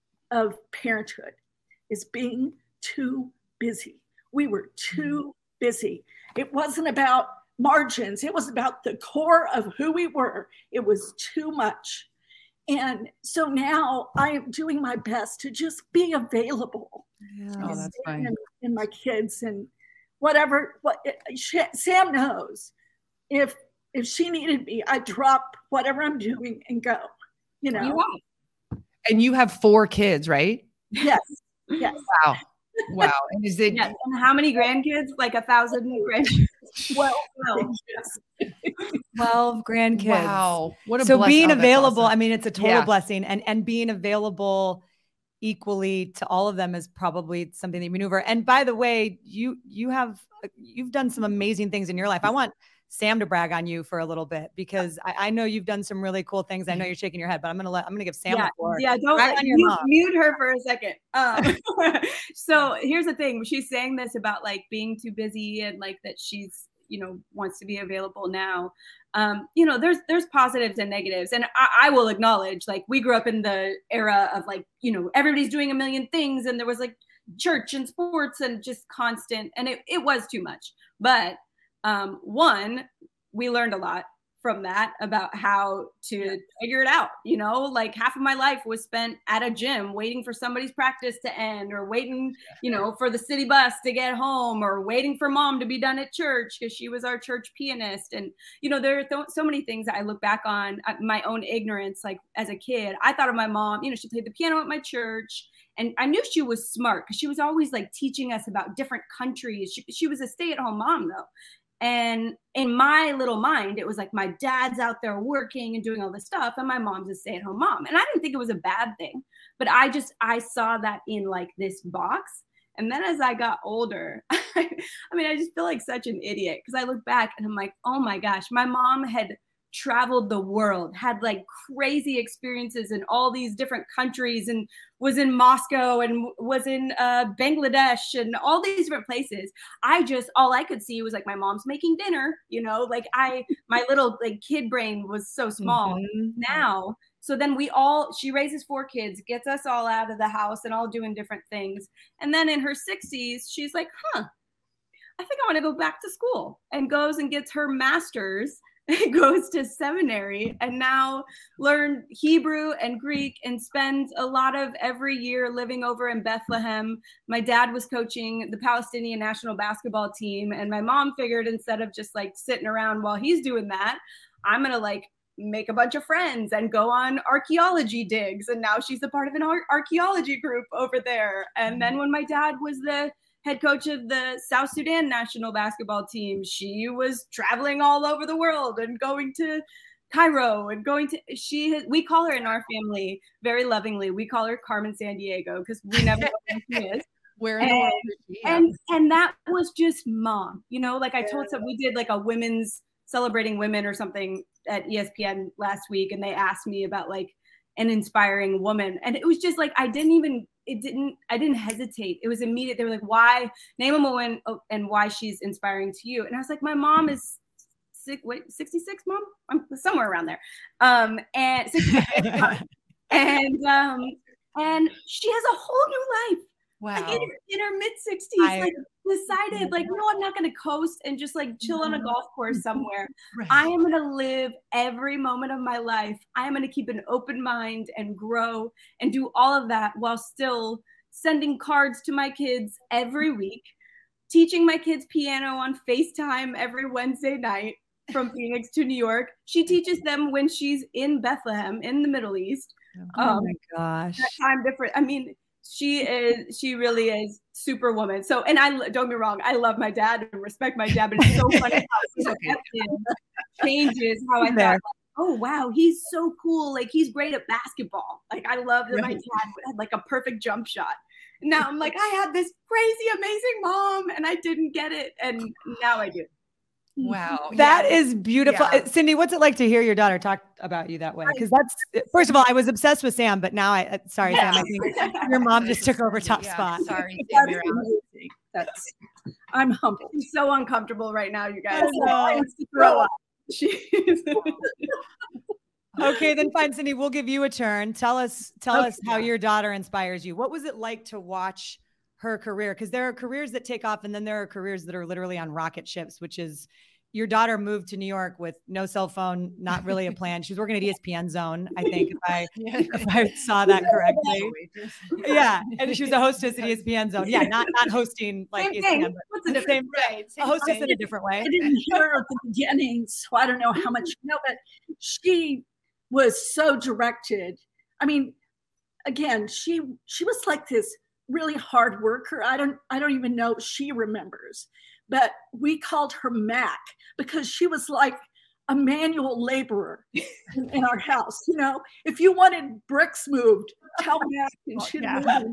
of parenthood is being too busy. We were too busy. It wasn't about margins. It was about the core of who we were. It was too much. And so now I am doing my best to just be available. Yeah. Oh, that's fine. And my kids and whatever. Sam knows if she needed me, I'd drop whatever I'm doing and go. And you have 4 kids, right? Yes. Yes. Wow. And is it? Yes. And how many grandkids? Like 1,000 grandkids. 12. 12 grandkids. Wow. What a so blessing. being Oh, that's available, awesome. I mean, it's a total blessing, and being available equally to all of them is probably something that you maneuver. And by the way, you've done some amazing things in your life. I want Sam to brag on you for a little bit because I know you've done some really cool things. I know you're shaking your head, but I'm gonna give Sam the floor. Yeah, don't mute her for a second. So here's the thing: she's saying this about like being too busy and like that she's wants to be available now. There's positives and negatives, and I will acknowledge like we grew up in the era of like everybody's doing a million things, and there was like church and sports and just constant, and it was too much, but. One, we learned a lot from that about how to figure it out. Like half of my life was spent at a gym waiting for somebody's practice to end, or waiting, for the city bus to get home, or waiting for Mom to be done at church because she was our church pianist. And, there are so many things that I look back on my own ignorance. Like as a kid, I thought of my mom, she played the piano at my church. And I knew she was smart because she was always like teaching us about different countries. She was a stay-at-home mom though. And in my little mind, it was like my dad's out there working and doing all this stuff, and my mom's a stay-at-home mom. And I didn't think it was a bad thing, but I saw that in like this box. And then as I got older, I just feel like such an idiot because I look back and I'm like, oh my gosh, my mom had traveled the world, had like crazy experiences in all these different countries, and was in Moscow and was in Bangladesh and all these different places. All I could see was like my mom's making dinner, you know, like my little like kid brain was so small now. So then she raises 4 kids, gets us all out of the house and all doing different things. And then in her 60s, she's like, I think I want to go back to school, and goes and gets her master's, goes to seminary, and now learn Hebrew and Greek, and spends a lot of every year living over in Bethlehem. My dad was coaching the Palestinian national basketball team, and my mom figured instead of just like sitting around while he's doing that, I'm going to like make a bunch of friends and go on archaeology digs. And now she's a part of an archaeology group over there. And then when my dad was the head coach of the South Sudan national basketball team, she was traveling all over the world and going to Cairo and we call her in our family very lovingly, we call her Carmen Sandiego, because we never know who she is. Where in the world is she? And that was just mom, you know, like I told some, we did like a women's celebrating women or something at ESPN last week, and they asked me about like an inspiring woman, and it was just like I didn't hesitate. It was immediate. They were like, why name a woman and why she's inspiring to you? And I was like, my mom is 66, mom? I'm somewhere around there. And 66, and she has a whole new life. Wow. Like in her mid-60s, like decided like, no, I'm not going to coast and just like chill on a golf course somewhere. Right. I am going to live every moment of my life. I am going to keep an open mind and grow and do all of that while still sending cards to my kids every week, teaching my kids piano on FaceTime every Wednesday night from Phoenix to New York. She teaches them when she's in Bethlehem in the Middle East. Oh my gosh. That time different. I mean, she really is superwoman. So, and don't get me wrong, I love my dad and respect my dad, but it's so funny how changes how I thought, like, oh wow, he's so cool. Like he's great at basketball. Like I love that my dad had like a perfect jump shot. Now I'm like, I had this crazy, amazing mom and I didn't get it. And now I do. Wow. That is beautiful. Yeah. Cindy, what's it like to hear your daughter talk about you that way? Because that's, first of all, I was obsessed with Sam, but now sorry, Sam, I think your mom just took over top spot. Sorry. I'm humbled. I'm so uncomfortable right now, you guys. I want to throw up. Okay, then fine, Cindy, we'll give you a turn. Tell us how your daughter inspires you. What was it like to watch her career? Because there are careers that take off and then there are careers that are literally on rocket ships, which is your daughter moved to New York with no cell phone, not really a plan. She was working at ESPN Zone, I think, if I saw that correctly. Yeah, and she was a hostess at ESPN Zone. Yeah, not hosting like ESPN, but the same way. A hostess in a different way. I didn't hear her at the beginning, so I don't know how much you know, but she was so directed. I mean, again, she was like this really hard worker. I don't even know if she remembers, but we called her Mac because she was like a manual laborer in our house. You know, if you wanted bricks moved, tell Mac and she'd move them.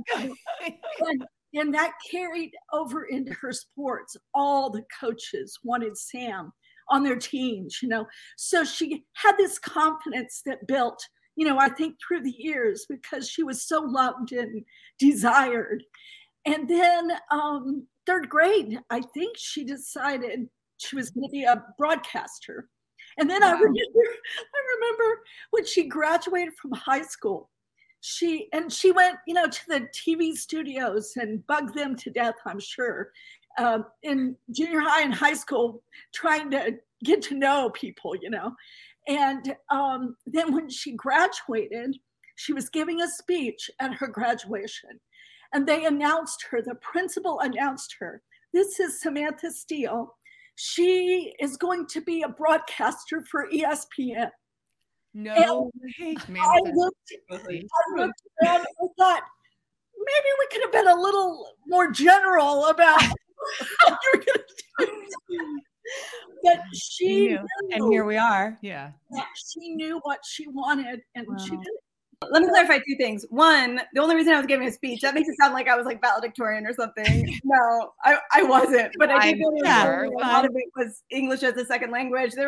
And that carried over into her sports. All the coaches wanted Sam on their teams, you know. So she had this confidence that built, you know, I think through the years because she was so loved and desired. And then third grade, I think she decided she was going to be a broadcaster. And then I remember when she graduated from high school, she went, you know, to the TV studios and bugged them to death, I'm sure, in junior high and high school, trying to get to know people, you know. And then when she graduated, she was giving a speech at her graduation. And they announced her, the principal announced her, this is Samantha Steele. She is going to be a broadcaster for ESPN. No way. I looked around and I thought, maybe we could have been a little more general about how you're going to do it. But she knew, and here we are. Yeah. She knew what she wanted and she did it. Let me clarify 2 things. One, the only reason I was giving a speech, that makes it sound like I was like valedictorian or something. No, I wasn't. But I did know a lot of it was English as a second language. They were like,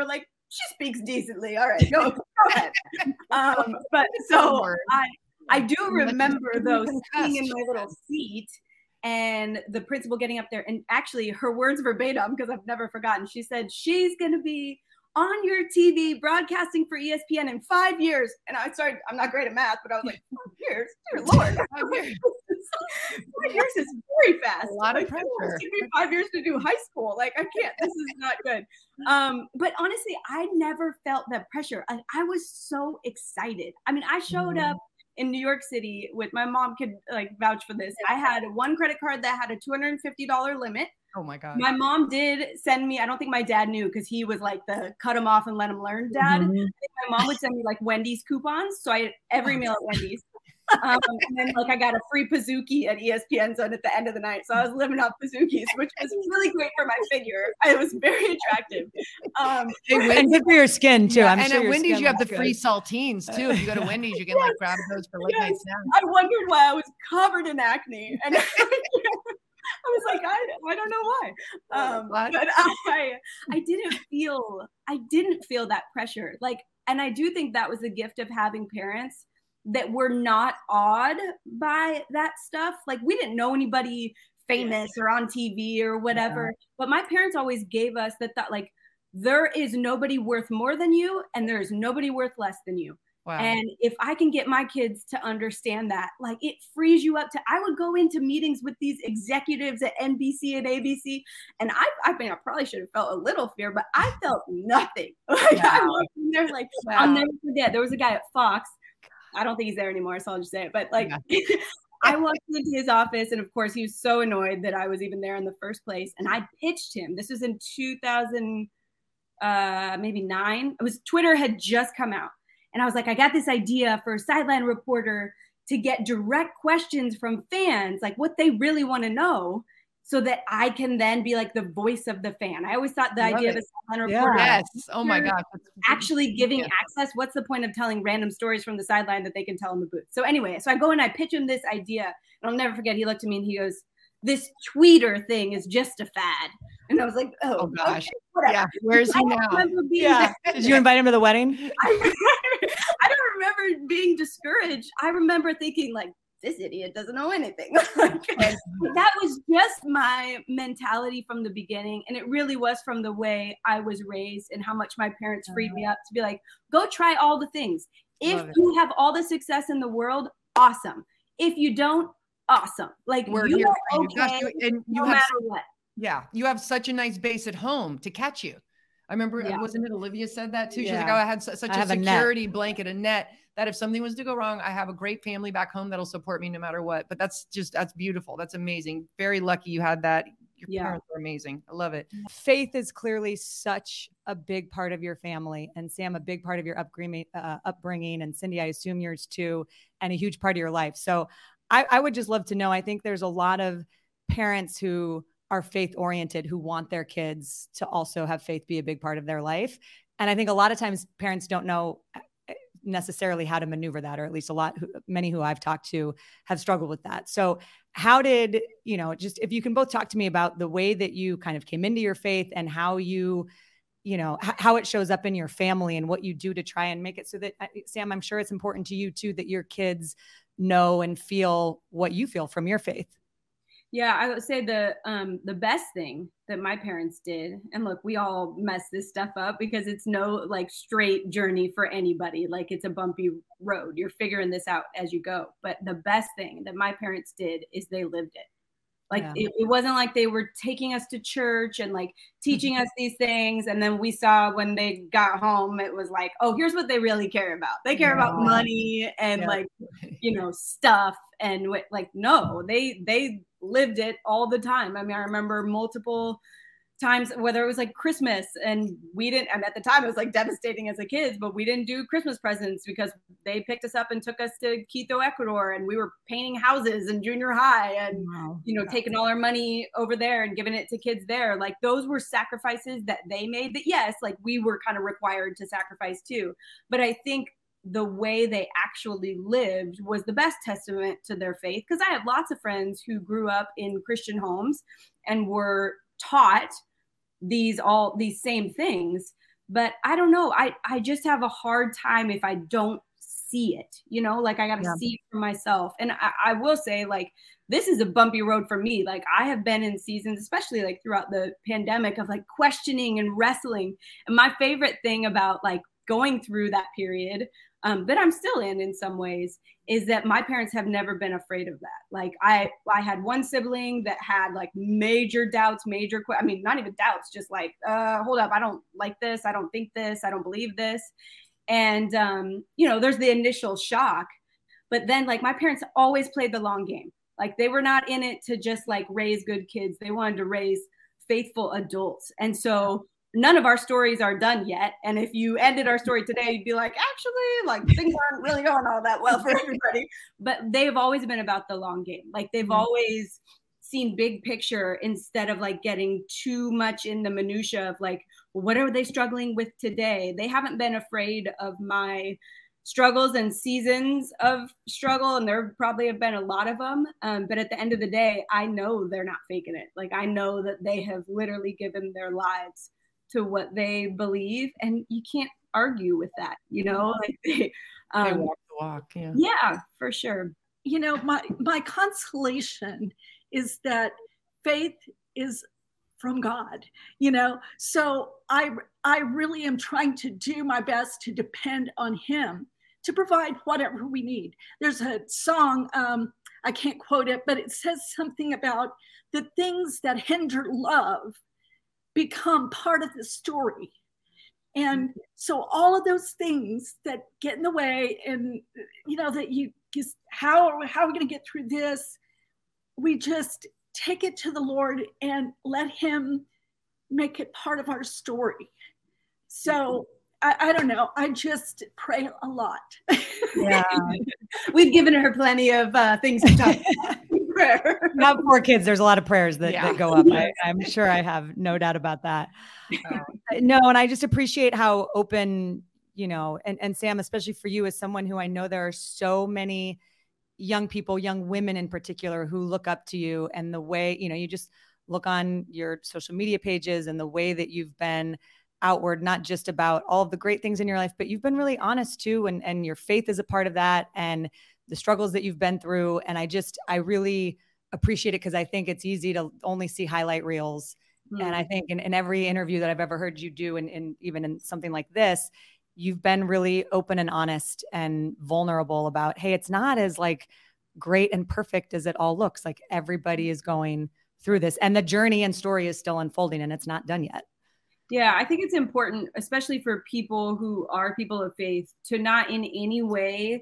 she speaks decently. All right, go ahead. But so I do remember though sitting in my little seat and the principal getting up there, and actually her words verbatim, because I've never forgotten, she said, she's going to be on your TV broadcasting for ESPN in 5 years. And I'm not great at math, but I was like, 5 years? Dear Lord. 5 years. 5 years is very fast. A lot of like, pressure. It took me 5 years to do high school. Like, I can't. This is not good. But honestly, I never felt that pressure. I was so excited. I mean, I showed up in New York City with, my mom could like vouch for this. I had one credit card that had a $250 limit. Oh my God. My mom did send me, I don't think my dad knew because he was like the cut him off and let him learn dad. My mom would send me like Wendy's coupons. So I had every meal at Wendy's. And then like I got a free Pizookie at ESPN Zone at the end of the night. So I was living off Pizookies, which was really great for my figure. It was very attractive. And good for your skin too. Yeah, I'm and sure at Wendy's you have the good. free saltines too. If you go to Wendy's, you can like grab those for late night snacks. I wondered why I was covered in acne. And I was like, I don't know why. But I didn't feel that pressure. Like, and I do think that was the gift of having parents that were not awed by that stuff. Like, we didn't know anybody famous or on TV or whatever, but my parents always gave us that like, there is nobody worth more than you and there's nobody worth less than you. Wow. And if I can get my kids to understand that, like, it frees you up to, I would go into meetings with these executives at NBC and ABC. And I mean, I probably should have felt a little fear, but I felt nothing. Like, I walked in there, like, I'll never forget. There was a guy at Fox. I don't think he's there anymore, so I'll just say it. But like, I walked into his office, and of course, he was so annoyed that I was even there in the first place. And I pitched him. This was in 2000, maybe 9. It was, Twitter had just come out. And I was like, I got this idea for a sideline reporter to get direct questions from fans, like what they really want to know, so that I can then be like the voice of the fan. I always thought the idea of a sideline reporter. Yes. Oh my God. Actually giving access. What's the point of telling random stories from the sideline that they can tell in the booth? So anyway, so I go and I pitch him this idea, and I'll never forget. He looked at me and he goes, "This tweeter thing is just a fad." And I was like, oh gosh. Okay, whatever. Yeah. Where's he now? Did you invite him to the wedding? I don't remember being discouraged. I remember thinking like, this idiot doesn't know anything. That was just my mentality from the beginning. And it really was from the way I was raised and how much my parents freed me up to be like, go try all the things. If you have all the success in the world, awesome. If you don't, awesome. Like, we're you here are for okay, you. And you no have, matter what. Yeah. You have such a nice base at home to catch you. I remember, wasn't it Olivia said that too? She's like, oh, I had such a security blanket, a net, that if something was to go wrong, I have a great family back home that'll support me no matter what. But that's beautiful. That's amazing. Very lucky you had that. Your parents are amazing. I love it. Faith is clearly such a big part of your family, and Sam, a big part of your upbringing, and Cindy, I assume yours too, and a huge part of your life. So I would just love to know, I think there's a lot of parents who are faith oriented, who want their kids to also have faith be a big part of their life. And I think a lot of times parents don't know necessarily how to maneuver that, or at least many who I've talked to have struggled with that. So how did, just if you can both talk to me about the way that you kind of came into your faith and how how it shows up in your family and what you do to try and make it so that, Sam, I'm sure it's important to you too, that your kids know and feel what you feel from your faith. Yeah, I would say the best thing that my parents did, and look, we all mess this stuff up because it's no like straight journey for anybody. Like, it's a bumpy road. You're figuring this out as you go. But the best thing that my parents did is they lived it. Like, it wasn't like they were taking us to church and like teaching us these things. And then we saw when they got home, it was like, oh, here's what they really care about. They care about money and like, stuff. And like, no, they lived it all the time. I mean, I remember multiple times, whether it was like Christmas and we didn't, and at the time it was like devastating as a kid, but we didn't do Christmas presents because they picked us up and took us to Quito, Ecuador, and we were painting houses in junior high and, taking all our money over there and giving it to kids there. Like, those were sacrifices that they made that, yes, like we were kind of required to sacrifice too. But I think the way they actually lived was the best testament to their faith. Because I have lots of friends who grew up in Christian homes and were taught these same things, But I don't know. I just have a hard time if I don't see it, you know, like I got to see it for myself. And I will say, like, this is a bumpy road for me. Like, I have been in seasons, especially like throughout the pandemic, of like questioning and wrestling. And my favorite thing about like going through that period that I'm still in some ways, is that my parents have never been afraid of that. Like I had one sibling that had like major doubts, I mean, not even doubts, just like, hold up, I don't like this. I don't think this. I don't believe this. And, you know, there's the initial shock, but then like my parents always played the long game. Like they were not in it to just like raise good kids. They wanted to raise faithful adults. And so none of our stories are done yet. And if you ended our story today, you'd be like, actually, like things aren't really going all that well for everybody. But they've always been about the long game. Like they've always seen big picture instead of like getting too much in the minutia of like, what are they struggling with today? They haven't been afraid of my struggles and seasons of struggle. And there probably have been a lot of them. But at the end of the day, I know they're not faking it. Like I know that they have literally given their lives to what they believe, and you can't argue with that, you know, like they walk the walk. Yeah, for sure. You know, my consolation is that faith is from God, you know, so I really am trying to do my best to depend on him to provide whatever we need. There's a song, I can't quote it, but it says something about the things that hinder love become part of the story. And so all of those things that get in the way, and you know, that you just, how are we going to get through this? We just take it to the Lord and let him make it part of our story. So I don't know. I just pray a lot. Yeah. We've given her plenty of things to talk about. Prayer. Now, poor kids, there's a lot of prayers that go up. I'm sure I have no doubt about that. No, and I just appreciate how open, you know, and Sam, especially for you as someone who I know there are so many young people, young women in particular, who look up to you, and the way, you know, you just look on your social media pages and the way that you've been outward, not just about all of the great things in your life, but you've been really honest too. And your faith is a part of that, and the struggles that you've been through. And I really appreciate it, because I think it's easy to only see highlight reels. And I think in every interview that I've ever heard you do, and even in something like this, you've been really open and honest and vulnerable about, hey, it's not as like great and perfect as it all looks. Like everybody is going through this, and the journey and story is still unfolding, and it's not done yet. Yeah, I think it's important, especially for people who are people of faith, to not in any way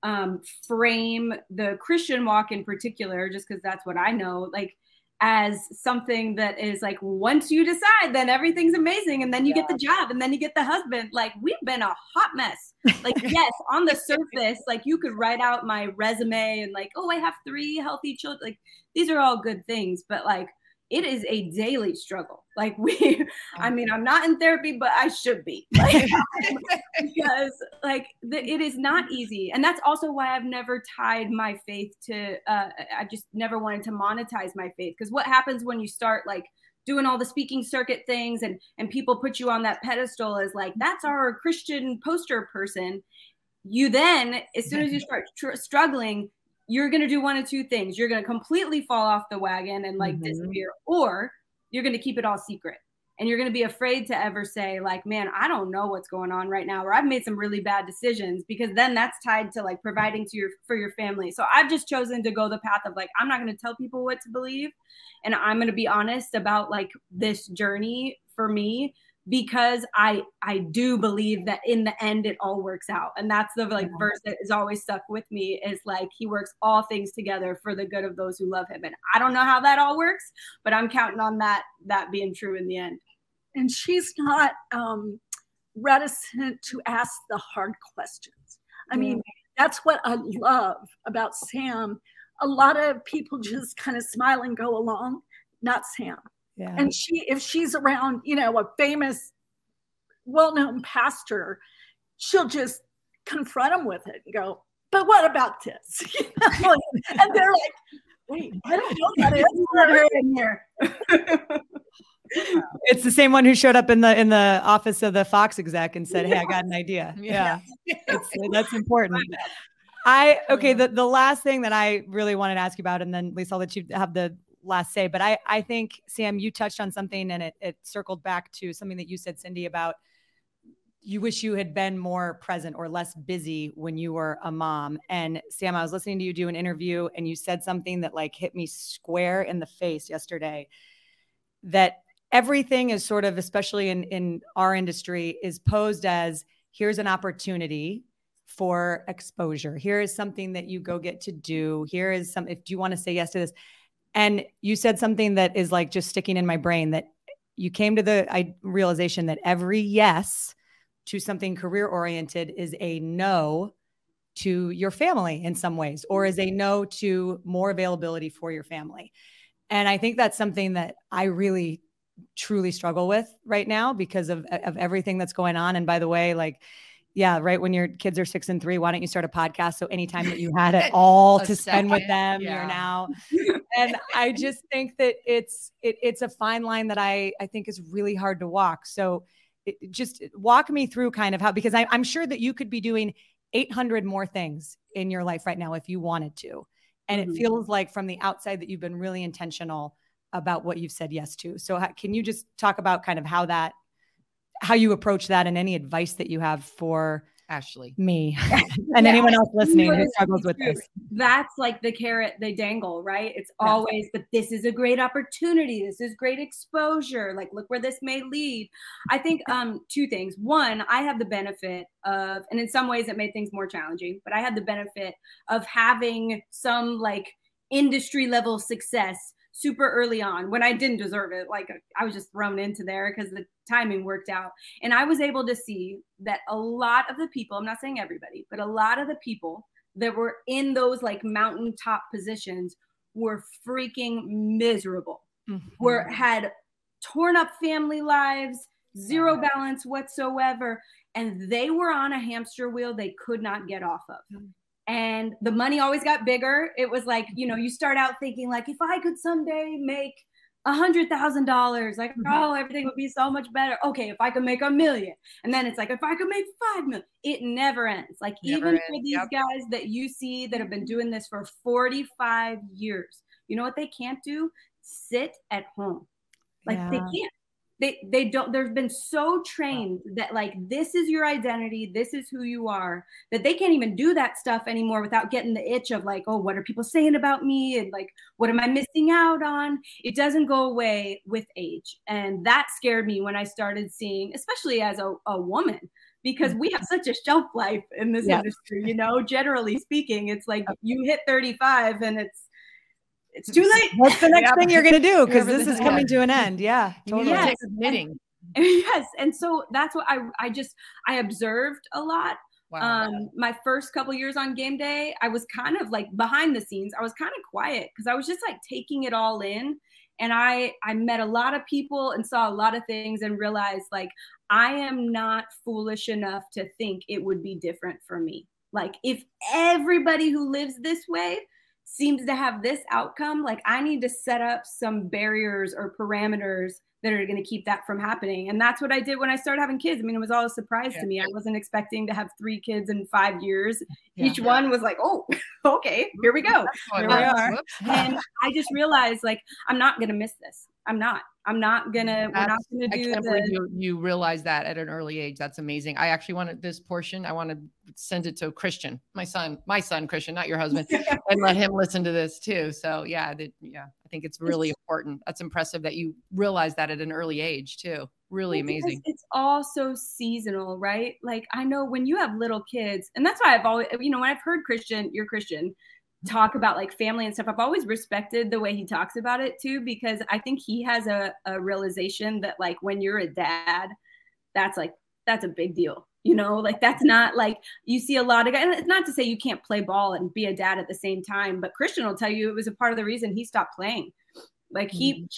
frame the Christian walk in particular, just because that's what I know, like as something that is like, once you decide, then everything's amazing. And then you get the job, and then you get the husband. Like we've been a hot mess. Like, yes, on the surface, like you could write out my resume and like, oh, I have 3 healthy children. Like these are all good things, but like, it is a daily struggle. Like I mean, I'm not in therapy, but I should be, like, because like it is not easy. And that's also why I've never tied my faith to, I just never wanted to monetize my faith. Because what happens when you start like doing all the speaking circuit things, and people put you on that pedestal as like, that's our Christian poster person. You then, as soon as you start struggling, you're going to do one of 2 things. You're going to completely fall off the wagon and like disappear, or you're going to keep it all secret. And you're going to be afraid to ever say like, man, I don't know what's going on right now, or I've made some really bad decisions, because then that's tied to like providing for your family. So I've just chosen to go the path of like, I'm not going to tell people what to believe. And I'm going to be honest about like this journey for me, because I do believe that in the end, it all works out. And that's the like verse that is always stuck with me, is like, he works all things together for the good of those who love him. And I don't know how that all works, but I'm counting on that being true in the end. And she's not reticent to ask the hard questions. I mean, that's what I love about Sam. A lot of people just kind of smile and go along, not Sam. Yeah. And if she's around, you know, a famous, well-known pastor, she'll just confront him with it and go, but what about this? You know? And they're like, wait, I don't know what that is in here. It's the same one who showed up in the office of the Fox exec and said, "Hey, I got an idea." Yeah. That's important. The last thing that I really wanted to ask you about, and then Lisa, I'll let you have the last say, but I think, Sam, you touched on something and it circled back to something that you said, Cindy, about you wish you had been more present or less busy when you were a mom. And Sam, I was listening to you do an interview and you said something that like hit me square in the face yesterday, that everything is sort of, especially in our industry, is posed as, here's an opportunity for exposure. Here is something that you go get to do. Here is some, if you want to say yes to this. And you said something that is like just sticking in my brain, that you came to the realization that every yes to something career oriented is a no to your family in some ways, or is a no to more availability for your family. And I think that's something that I really truly struggle with right now because of everything that's going on. And by the way, like, yeah, right when your kids are 6 and 3, why don't you start a podcast? So anytime that you had it all to spend with them, you're now. And I just think that it's a fine line that I think is really hard to walk. So just walk me through kind of how, because I'm sure that you could be doing 800 more things in your life right now if you wanted to. And it feels like from the outside that you've been really intentional about what you've said yes to. So can you just talk about kind of how you approach that, and any advice that you have for Ashley, me, and anyone else listening who struggles with this? That's like the carrot they dangle, right? It's always, but this is a great opportunity. This is great exposure. Like, look where this may lead. I think two things. One, I have the benefit of, and in some ways it made things more challenging, but I had the benefit of having some like industry level success super early on when I didn't deserve it. Like, I was just thrown into there because the timing worked out. And I was able to see that a lot of the people, I'm not saying everybody, but a lot of the people that were in those like mountaintop positions were freaking miserable, had torn up family lives, zero balance whatsoever. And they were on a hamster wheel they could not get off of. And the money always got bigger. It was like, you start out thinking like, if I could someday make $100,000, like, oh, everything would be so much better. Okay, if I could make $1 million. And then it's like, if I could make $5 million, it never ends. Like, even for these guys that you see that have been doing this for 45 years, you know what they can't do? Sit at home. Like, they can't. They don't, they've been so trained that like, this is your identity, this is who you are, that they can't even do that stuff anymore without getting the itch of like, oh, what are people saying about me? And like, what am I missing out on? It doesn't go away with age. And that scared me when I started seeing, especially as a woman, because we have such a shelf life in this industry, generally speaking. It's like you hit 35 and it's too late. What's the next thing you're going to do? Because this is coming to an end. Yeah, totally. Yes. Yes. And so that's what I observed a lot. Wow. My first couple years on game day, I was kind of like behind the scenes. I was kind of quiet because I was just like taking it all in. And I met a lot of people and saw a lot of things and realized like, I am not foolish enough to think it would be different for me. Like, if everybody who lives this way seems to have this outcome, like, I need to set up some barriers or parameters that are going to keep that from happening. And that's what I did when I started having kids. I mean, it was all a surprise to me. I wasn't expecting to have 3 kids in 5 years. Each one was like, oh, okay, here we go. Here we are. And I just realized like, I'm not going to miss this. We're not going to do you realize that at an early age. That's amazing. I actually wanted this portion. I want to send it to Christian, my son, Christian, not your husband, and let him listen to this too. So I think it's really important. That's impressive that you realize that at an early age too. Really amazing. It's all so seasonal, right? Like, I know when you have little kids, and that's why I've always, when I've heard you're Christian, talk about like family and stuff, I've always respected the way he talks about it too, because I think he has a realization that like, when you're a dad, that's a big deal, like, that's not like, you see a lot of guys, and it's not to say you can't play ball and be a dad at the same time, but Christian will tell you it was a part of the reason he stopped playing. Like, he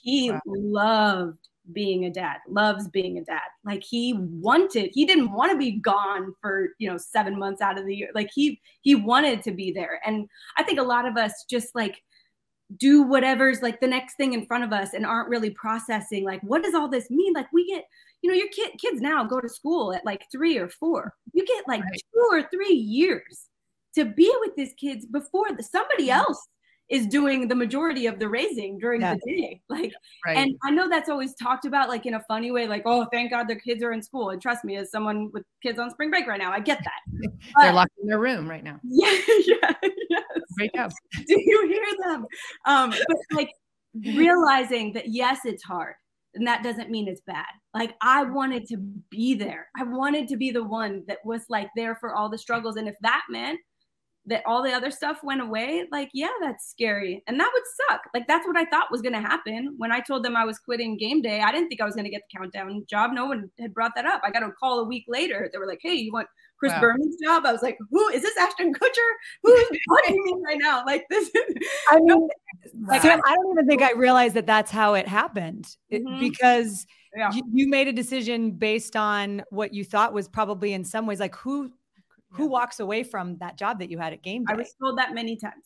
loved being a dad, loves being a dad. Like, he didn't want to be gone for 7 months out of the year. Like, he wanted to be there. And I think a lot of us just like, do whatever's like the next thing in front of us and aren't really processing like, what does all this mean? Like we get, your kids now go to school at like 3 or 4. You get like 2 or 3 years to be with these kids before somebody else is doing the majority of the raising during the day. Like, and I know that's always talked about like in a funny way, like, oh, thank God their kids are in school. And trust me, as someone with kids on spring break right now, I get that. They're locked in their room right now. Yeah. Great job. Do you hear them? But like realizing that, yes, it's hard. And that doesn't mean it's bad. Like I wanted to be there. I wanted to be the one that was like there for all the struggles. And if that meant that all the other stuff went away, like, yeah, that's scary. And that would suck. Like, that's what I thought was going to happen. When I told them I was quitting game day, I didn't think I was going to get the countdown job. No one had brought that up. I got a call a week later. They were like, hey, you want Chris Berman's job? I was like, who is this? Ashton Kutcher? Who is calling me right now? Like this. I mean, Sam, I don't even think I realized that that's how it happened because you made a decision based on what you thought was probably in some ways like who walks away from that job that you had at game day? I was told that many times,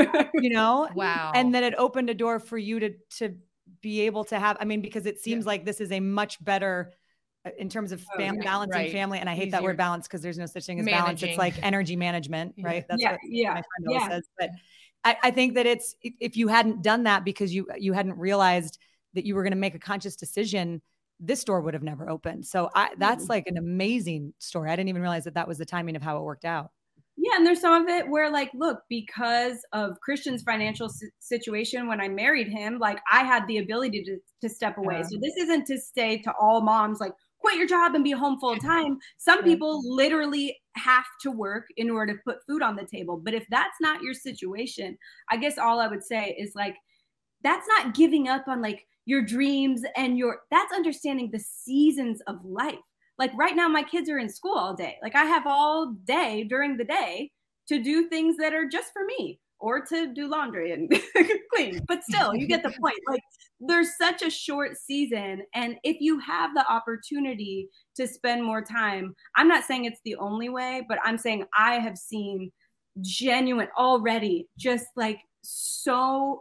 Wow. And then it opened a door for you to be able to have, I mean, because it seems like this is a much better in terms of balancing family. And I hate that word balance because there's no such thing as balance. It's like energy management, right? That's what my friend always says. But I think that if you hadn't done that because you hadn't realized that you were going to make a conscious decision, this door would have never opened. So that's like an amazing story. I didn't even realize that was the timing of how it worked out. Yeah. And there's some of it where like, look, because of Christian's financial situation, when I married him, like I had the ability to step away. So this isn't to say to all moms, like quit your job and be home full time. Some people literally have to work in order to put food on the table. But if that's not your situation, I guess all I would say is like, that's not giving up on like your dreams and that's understanding the seasons of life. Like right now, my kids are in school all day. Like I have all day during the day to do things that are just for me or to do laundry and clean. But still, you get the point. Like there's such a short season. And if you have the opportunity to spend more time, I'm not saying it's the only way, but I'm saying I have seen genuine already just like so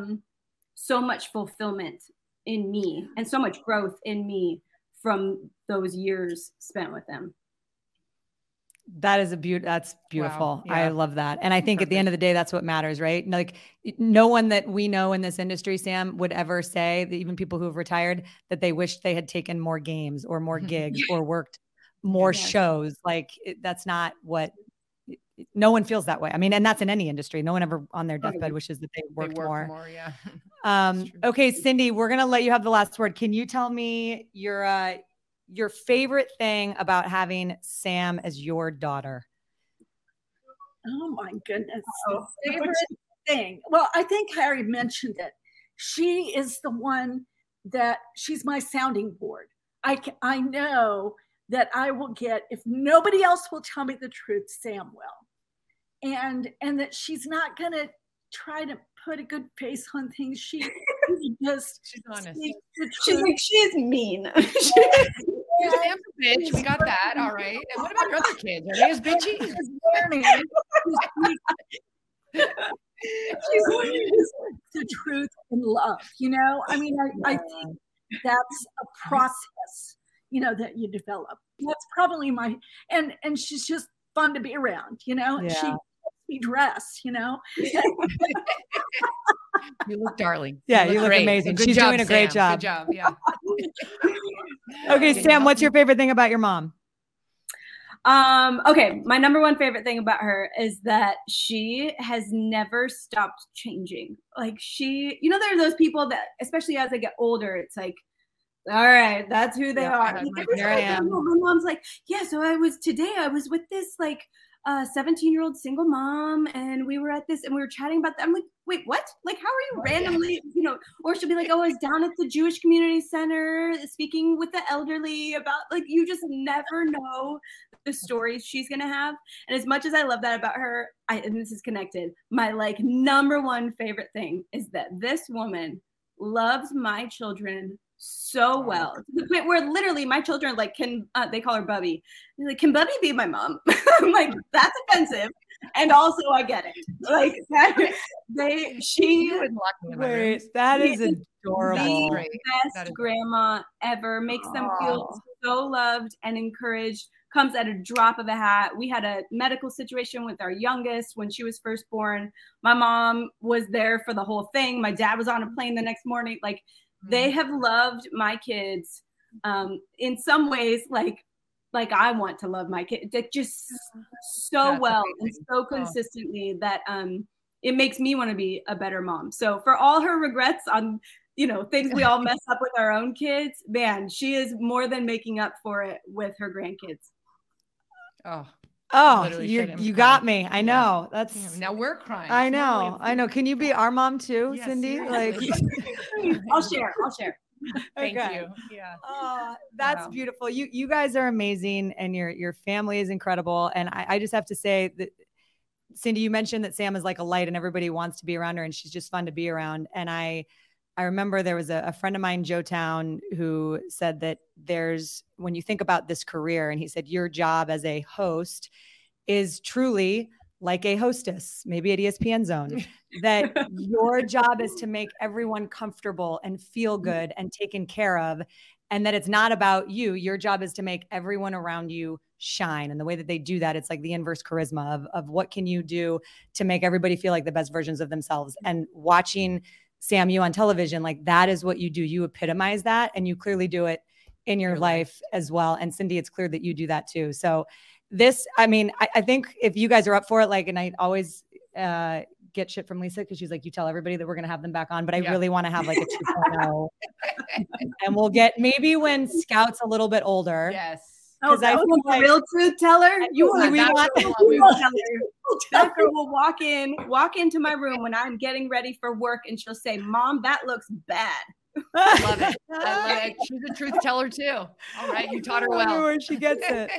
much fulfillment in me and so much growth in me from those years spent with them. That's beautiful. Wow. Yeah. I love that. And I think at the end of the day, that's what matters, right? Like no one that we know in this industry, Sam, would ever say that even people who have retired that they wish they had taken more games or more gigs or worked more shows. Like that's not what no one feels that way. I mean, and that's in any industry. No one ever on their deathbed wishes that they worked more. Okay, Cindy, we're going to let you have the last word. Can you tell me your favorite thing about having Sam as your daughter? Oh my goodness. Favorite thing. Well, I think Harry mentioned it. She is the one she's my sounding board. I know that I will get, if nobody else will tell me the truth, Sam will. And that she's not going to try to put a good face on things. She's honest. She's like, she's mean. Sam's a bitch. We got that. All right. And what about your other kids? Are they as bitchy? She's the truth and love, I mean, I think that's a process, that you develop. That's probably and she's just fun to be around, She lets me dress, You look darling. Yeah, you look great. Amazing. She's doing a great job. Good job. Yeah. Okay, Sam, what's your favorite thing about your mom? Okay, my number one favorite thing about her is that she has never stopped changing. Like there are those people that, especially as they get older, it's like, all right, that's who they are. Like, here I am. My mom's like, yeah, so I was with this like 17-year-old single mom, and we were at this and we were chatting about that. I'm like, wait, what? Like, how are you randomly, or she'll be like, oh, I was down at the Jewish Community Center speaking with the elderly about, like, you just never know the stories she's going to have. And as much as I love that about her, and this is connected, my like number one favorite thing is that this woman loves my children so well, to the point where literally my children like they call her Bubby. They're like, can Bubby be my mom? I'm like, that's offensive. And also I get it. Like that, she wouldn't lock me in my room. Wait, that is She- adorable. great. best That is- grandma ever, makes them feel Aw. so loved and encouraged, comes at a drop of a hat. We had a medical situation with our youngest when she was first born. My mom was there for the whole thing. My dad was on a plane the next morning. Like they have loved my kids in some ways like I want to love my kids. That just so That's well amazing. and so consistently that it makes me want to be a better mom. So for all her regrets on things we all mess up with our own kids, man, she is more than making up for it with her grandkids. Oh, Literally you shut him you crying. got me. I know. That's Damn, now we're crying. I Now we know. have I know. Can you be our mom too, Yeah, Cindy? seriously. Like I'll share. Thank Okay. you. Yeah. Oh, that's Wow. beautiful. You guys are amazing, and your family is incredible. And I just have to say that, Cindy, you mentioned that Sam is like a light, and everybody wants to be around her, and she's just fun to be around. And I remember there was a friend of mine, Joe Town, who said that when you think about this career, and he said your job as a host is truly like a hostess, maybe at ESPN Zone, that your job is to make everyone comfortable and feel good and taken care of, and that it's not about you. Your job is to make everyone around you shine. And the way that they do that, it's like the inverse charisma of what can you do to make everybody feel like the best versions of themselves. And watching Sam, you on television, like that is what you do. You epitomize that, and you clearly do it in your life as well. And Cindy, it's clear that you do that too. So I think if you guys are up for it, like, and I always get shit from Lisa because she's like, you tell everybody that we're going to have them back on, but I really want to have like a 2.0 and we'll get maybe when Scout's a little bit older. Yes. Oh, I feel was like- the real truth teller. We want That girl will walk into my room when I'm getting ready for work, and she'll say, "Mom, that looks bad." I love it. I love it. She's a truth teller too. All right. You taught her I wonder well. where she gets it.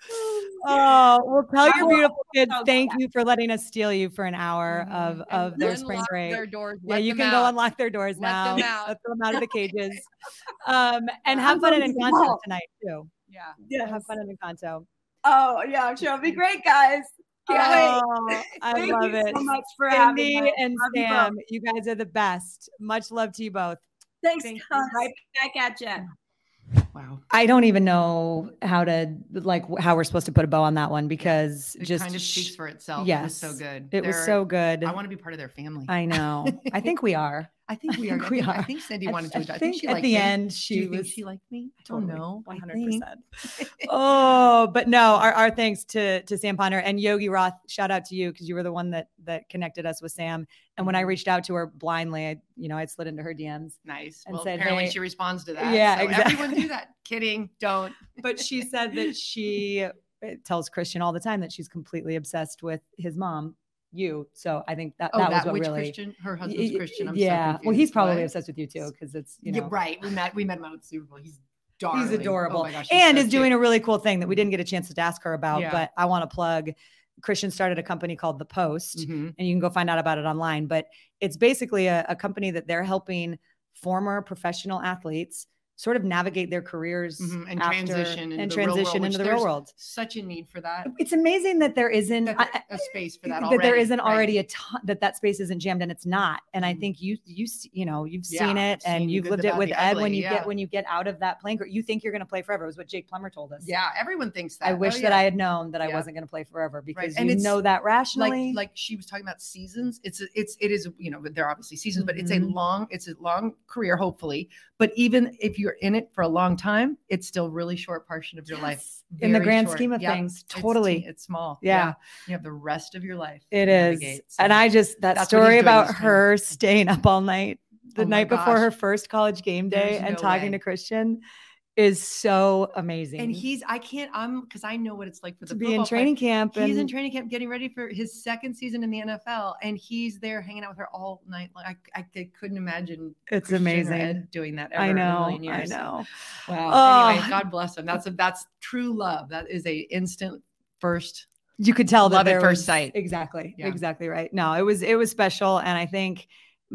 Oh, well, tell your beautiful kids, Oh, thank you for letting us steal you for an hour of their spring Unlock break. Their doors. Yeah, Let you them can go out. unlock their doors Let now. them out. Let them out of the cages. And have fun in Encanto tonight too. Yeah. Have fun in Encanto. Oh yeah, I'm sure it'll be great, guys. Can't wait. Oh, I Thank love you it. so much for having Cindy me. and Love you Sam, both. you guys are the best. Much love to you both. Thanks, Thank you. guys. Right back at you. Wow. I don't even know how we're supposed to put a bow on that one because It just kind of speaks for itself. yes, It was so good. It was so good. I want to be part of their family. I know. I think we are. I think we are. think we I are. think Cindy wanted to. I I think she at liked the me. end Do she you think was. she liked me? I don't Totally, know. 100%. Oh, but no, our thanks to Sam Ponder and Yogi Roth. Shout out to you because you were the one that connected us with Sam. And when I reached out to her blindly, I slid into her DMs. Nice. And well, said, apparently hey- she responds to that. Yeah, so exactly. Everyone do that. Kidding. Don't. But she said that she tells Christian all the time that she's completely obsessed with his mom, you. So I think that was what which really. Christian? Her husband's Christian. I'm yeah. So well, confused. he's probably What? obsessed with you too because it's Yeah, right. We met him at the Super Bowl. He's darling. He's adorable Oh my gosh, he's and so is doing cute. a really cool thing that we didn't get a chance to ask her about, Yeah. but I want to plug. Christian started a company called The Post, Mhm. and you can go find out about it online. But it's basically a company that they're helping former professional athletes sort of navigate their careers Mhm. And after- transition into and the real world, transition which into the real there's world. Such a need for that. It's amazing that there isn't A space for that that already. there isn't right? already a ton that space isn't jammed, and it's not. And I Mhm. think you've seen Yeah, it, and seen you've good, lived the it bad, with the Ed ugly, when you get out of that playing group, you think you're going to play forever. It was what Jake Plummer told us. Yeah, everyone thinks that. I wish Oh, that yeah. I had known that I Yeah. wasn't going to play forever because And you it's know that rationally. like she was talking about seasons. It is there are obviously seasons, but it's a Mhm. long career, hopefully. But even if you're in it for a long time, it's still a really short portion of your life. Yes. In the Very grand short. scheme of Yep. things, It's totally. it's small. Yeah. You have the rest of your life. It to is. navigate, And so. I just, that That's what story he's doing about this time. her staying up all night the Oh my night before gosh. her first college game day There's and no talking way. to Christian is so amazing. And because I know what it's like for the to be in football player. training camp. He's in and training camp getting ready for his second season in the NFL, and he's there hanging out with her all night long. I couldn't imagine It's Christian or amazing. Ed doing that ever I in a know. million I years. know. Wow. Oh. Anyway, God bless him. That's true love. That is a instant first. You could tell that Love at there first was- sight. Exactly. Yeah. Exactly right. No, it was special. And I think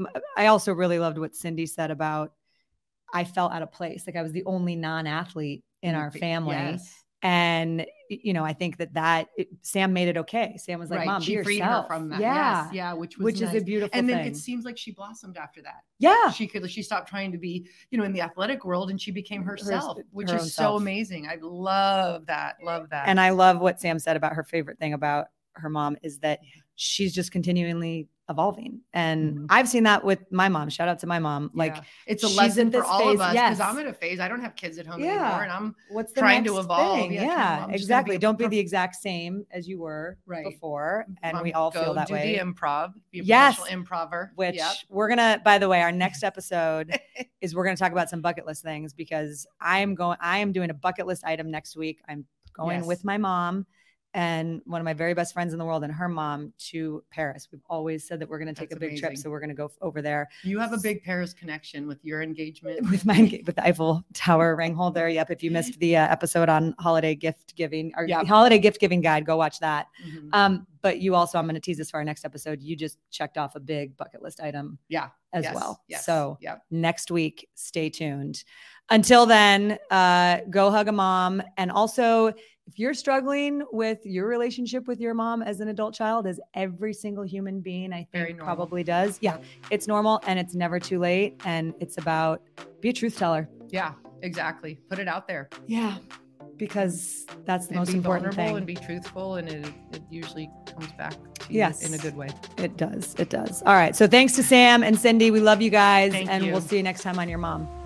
I also really loved what Cindy said about, I felt out of place. Like I was the only non-athlete in our family. Yes. And, you know, I think Sam made it okay. Sam was like, Mom, she be freed yourself. her from that. Yeah. Yes. Yeah. Which is nice. a beautiful and thing. then it seems like she blossomed after that. Yeah. She stopped trying to be, you know, in the athletic world, and she became herself, which her is own so self. amazing. I love that. Love that. And I love what Sam said about her favorite thing about her mom is that she's just continually evolving. And I've seen that with my mom. Shout out to my mom. Like it's a she's lesson at for this all phase. of us, Yes. because I'm at a phase. I don't have kids at home Yeah. anymore, and I'm What's the trying next to evolve. thing? Yeah, Yeah, I'm just exactly. gonna be Don't be the exact same as you were before. And we all feel that do way. The improv. Be a Yes. professional improver. Which we're going to, by the way, our next episode is we're going to talk about some bucket list things, because I am doing a bucket list item next week. I'm going with my mom and one of my very best friends in the world and her mom to Paris. We've always said that we're going to take a big trip. So we're going to go over there. You have a big Paris connection with your engagement. With the Eiffel Tower ring holder. Yep. If you missed the episode on holiday gift giving or holiday gift giving guide, go watch that. But you also, I'm going to tease this for our next episode. You just checked off a big bucket list item as well. Yes. So next week, stay tuned. Until then, go hug a mom. And also, if you're struggling with your relationship with your mom as an adult child, as every single human being, I think probably does. Yeah, it's normal and it's never too late. And it's about be a truth teller. Yeah, exactly. Put it out there. Yeah, because that's the most important thing. And be truthful, and it usually comes back to you in a good way. It does. It does. All right. So thanks to Sam and Cindy. We love you guys. Thank you. We'll see you next time on Your Mom.